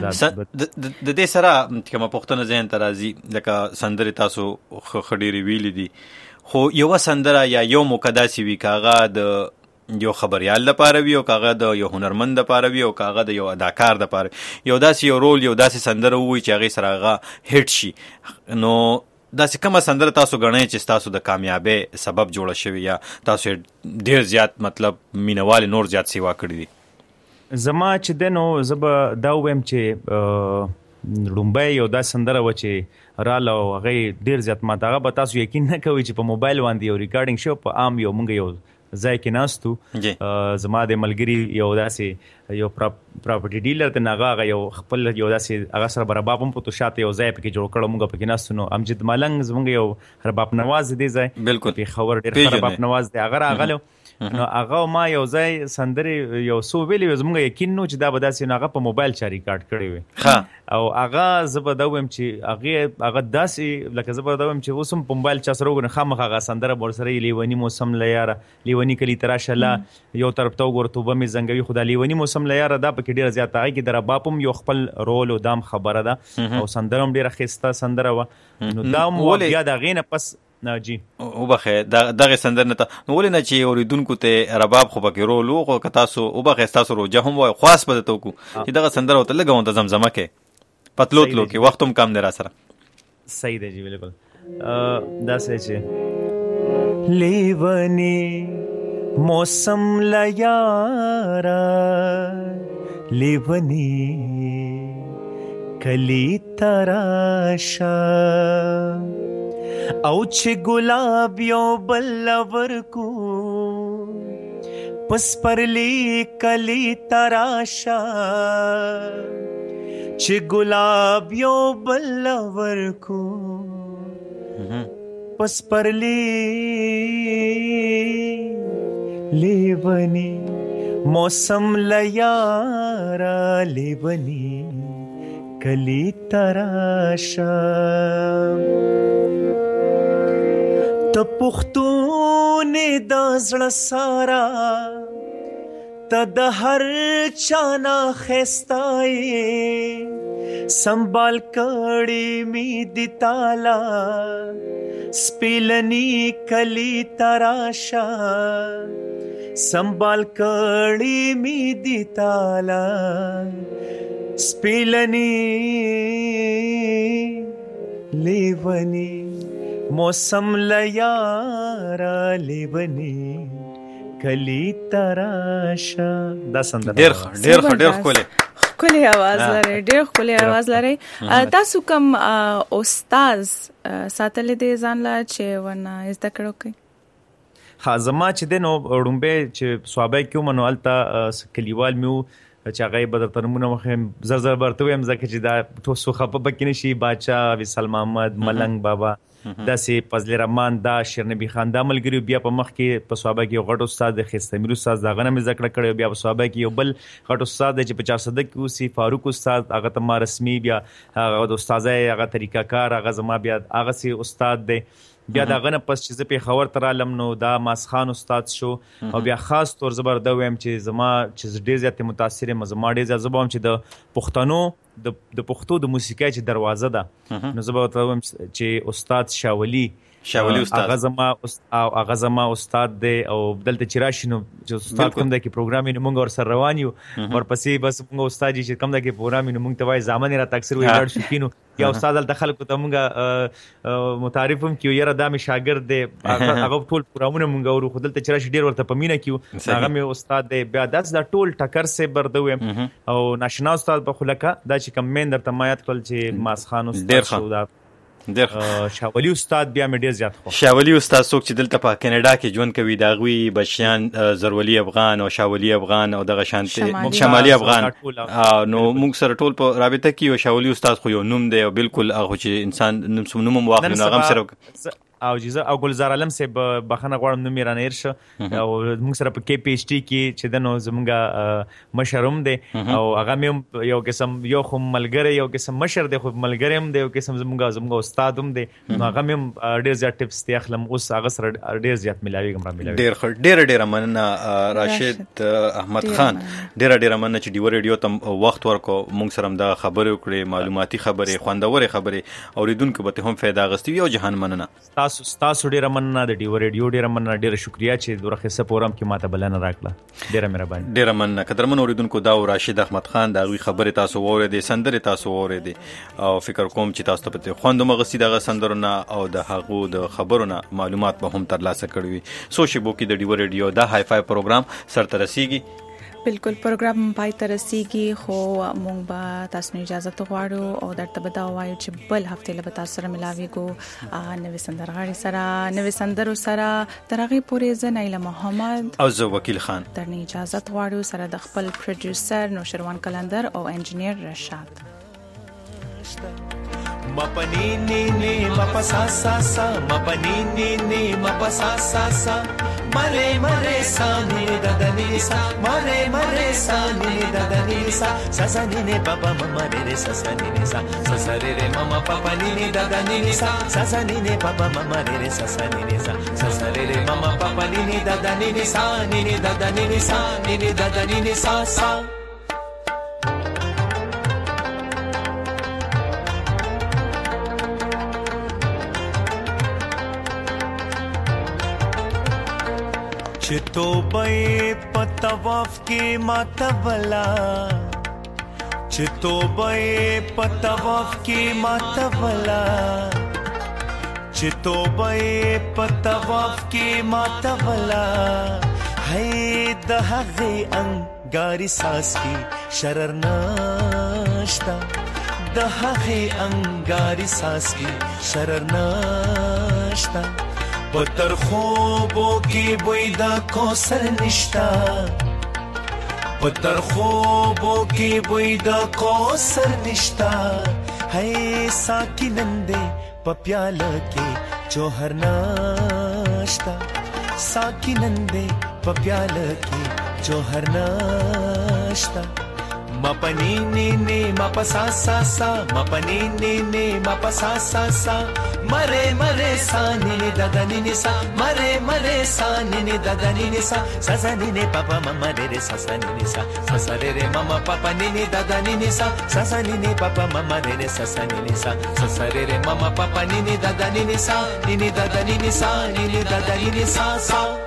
د دې سره کومه پښتون ذهن ترازی لکه سندره تاسو خډيري ویلې دي خو یو سندره یا یو مقدسي وی کاغه د یو خبريال لپاره وی او کاغه د یو هنرمند لپاره وی او کاغه د یو اداکار لپاره یو داسې یو رول یو داسې سندره وی چې هغه سره هغه هټ شي نو داسې کومه سندره تاسو غنئ چې تاسو د کامیابی سبب جوړه شوی یا تاسو ډیر زیات مطلب مینوال نور زیات سیوا کړی دي زما چې دنو زب دا ویم چې لومبای یو دا سندره و چې رااله هغه ډیر زیات ما دغه به تاسو یقین نه کوئ چې په موبایل باندې یو ریکارډینګ شو په عام یو مونږ یو ځای کې ناستو زما د ملګری یو داسې یو پراپرټي ډیلر ته ناغه یو خپل یو داسې هغه سره برابر هم په تو شاته یو ځای پکې جوړ کړو موږ پکې ناستو نو امجد ملنګ زموږ یو رباب نواز دی ځای بالکل په خبر ډیر رباب نواز دی هغه راغلو نو هغه ما یو ځای سندري یو سو ویلې زموږ یقین نو چې دا به داسې هغه په موبایل چا ریکارډ کړی وي او هغه زبردوم چې هغه هغه داسې لکه زبردوم چې اوسم په موبایل چا سره وګنه خامخ هغه سندره بور سره لیونی موسم لیاره لیونی کلی تراشه یو طرف ته وګورته به مې زنګوي خدای لیونی موسم لیاره دا پکې ډیر زیات هغه کې در بابم یو خپل رول او دام خبره ده او سندرم ډیره خسته سندره و نو دا مو بیا دا غینه پس نه جی او بخه دغه سندر نه ته نو ولې نه چې اوریدونکو ته رباب خو پکې رول او که تاسو او بخه تاسو روجه هم وای خاص پد ته کو چې دغه سندر او ته لګون ته زمزمه کې پتلوتلو کې وختم کم نه را سره صحیح دی جی بالکل دا څه چې لیونی موسم لا یارا لیونی کلی تراشا او چې ګلاب یو بلور کو پس پرلی کلی تراشا چې ګلاب یو بلور کو پس پرلی لیونی موسم لیارا لیونی کلی تراشا ته پښتون د زړه سارا ته د هر چانا خستای سنبال کړي می د تالا سپیلنی کلی تراشا سنبال کړي می د تالا سپیلنی لیونی موسم لیارا لیونی کلی تراشا دا سندره ډیر ډیر ډیر کوله خولي आवाज لري ډېر خولي आवाज لري تاسو کوم استاد ساتل دي ځان لا چې ونه زده کړو کوي ها زما چې د نو رومبه چې صوابه کې منوالتا کلیوال میو چې هغه به درته نمونه مخیم زر زر برته ویم ځکه چې دا ټوسو خپه پکې نشي بادشاه وصال محمد ملنګ بابا داسې فضل رحمان دا شیر نبی خان دا ملګری بیا په مخ کې په صحابه کې یو غټ استاد د خستمیر استاد دا غنه مې ذکر کړی بیا په صحابه کې یو بل غټ استاد چې په چار صدق کې اوسي فاروق استاد هغه ته ما رسمي بیا هغه د استادای هغه طریقہ کار هغه زما بیا هغه سي استاد دی بیا دا غنه پس چې په خبر تر علم نو دا ماسخان استاد شو او بیا خاص طور زبر دا ویم چې زما چې ډیر زیات متاثر یم زما ډیر زیات زبم چې د پښتنو د د پښتو د موسیقۍ چې دروازه ده نو زبر ته ویم چې استاد شاولی شاولی استاد هغه زما او هغه زما استاد دی او دلته چې راشي نو چې استاد کوم د کې پروګرام یې موږ ور سره روان یو ورپسې بس موږ استاد چې کوم د کې پروګرام یې موږ ته وای ځامن را تکثر وی لړ شو کینو یا استاد دلته خلکو ته موږ متعارفم کیو یره دا می شاګرد دی هغه ټول پروګرامونه موږ ورو خدل ته چې راشي ډیر ورته پمینه کیو هغه می استاد دی بیا داس دا ټول ټکر سه بردو او ناشنا استاد په خلکا دا چې کم مین درته مایات کول چې ماسخان استاد شو دا شاولی استاد بیا مې ډیر زیات خو شاولی استاد څوک چې دلته په کینیډا کې ژوند کوي دا غوي بچیان زرولی افغان او شاولی افغان او دغه شانته شمالي افغان نو موږ سره ټول په رابطه کې یو شاولی استاد خو یو نوم دی او بالکل هغه چې انسان نوم نوم واخلي نو هغه سره او جزا او ګلزار علم سه بخنه غواړم نو میرانه ارشه او موږ سره په کې پی ایچ ډی کې چې د نو زمونږه مشروم دی او هغه مې یو قسم یو خو ملګری یو قسم مشر دی خو ملګری هم دی یو قسم زمونږه زمونږه استاد هم دی نو هغه مې ډیر زیات ټیپس دی اخلم اوس هغه سره ډیر زیات ملاوي ګم را ملاوي ډیر ډیر ډیر مننه راشد احمد خان ډیر ډیر مننه چې دی ریډیو ته وخت ورکو موږ سره دا خبرې وکړې معلوماتي خبرې خوندورې خبرې اوریدونکو به هم فایده غستوي او جهان مننه تاسو تاسو ډیره مننه د ډیو ریډیو ډیره مننه ډیره شکریا چې دوه خصه پروګرام کې ماته بلنه راکړه ډیره مهرباني ډیره مننه قدرمن اوریدونکو دا راشد احمد خان دا غوي خبره تاسو وورېدې سندره تاسو وورېدې او فکر کوم چې تاسو ته پته خوند مغسي دغه سندرونه او د هغو د خبرونه معلومات به هم ترلاسه کړئ سوشي بو کې د ډیو ریډیو دا های فای پروګرام سره ترسيږي بالکل پروګرام پای ته رسیږي خو مونږ به تاسو نه اجازه غواړو او درته به دا وایو چې بل هفته له تاسو سره ملاويګو نوې سندرغاړي سره نوې سندرو سره ترغه پورې زنیله محمد او زه وکیل خان درنه اجازه غواړو سره د خپل پروډوسر نوشروان کلندر او انجنیر رشاد مپنی نی نی مپسا سا سا مپنی نی نی مپسا سا سا مره مره سا نی ددنی سا مره مره سا نی ددنی سا سا نی نی بابا مما رے سا سا نی نی سا سا رے رے مما پاپا نی نی ددنی سا سا نی نی بابا مما رے سا سا نی نی سا سا رے رے مما پاپا نی نی ددنی سا نی نی ددنی سا نی نی ددنی سا سا چتو بے پتواف کی ماتولا چتو بے پتواف کی ماتولا چتو بے پتواف کی ماتولا ہے دہغے انگاری ساس کی شرر ناشتا دہغے انگاری ساس کی شرر ناشتا پتر خوبو کی بویدا کوثر نشتا پتر خوبو کی بویدا کوثر نشتا ہے ساکی نندے پپیال کے جوہر ناشتا ساکی نندے پپیال کے جوہر ناشتا مپنی نی نی مپسا سا سا مپنی نی نی مپسا سا سا مره مره سا نی نی ددا نی نی سا مره مره سا نی نی ددا نی نی سا سا سا نی نی پاپا ماما رے رے سا سا نی نی سا سا سا رے رے ماما پاپا نی نی ددا نی نی سا سا سا نی نی پاپا ماما رے رے سا سا نی نی سا سا سا رے رے ماما پاپا نی نی ددا نی نی سا نی نی ددا نی نی سا نی نی ددا نی نی سا سا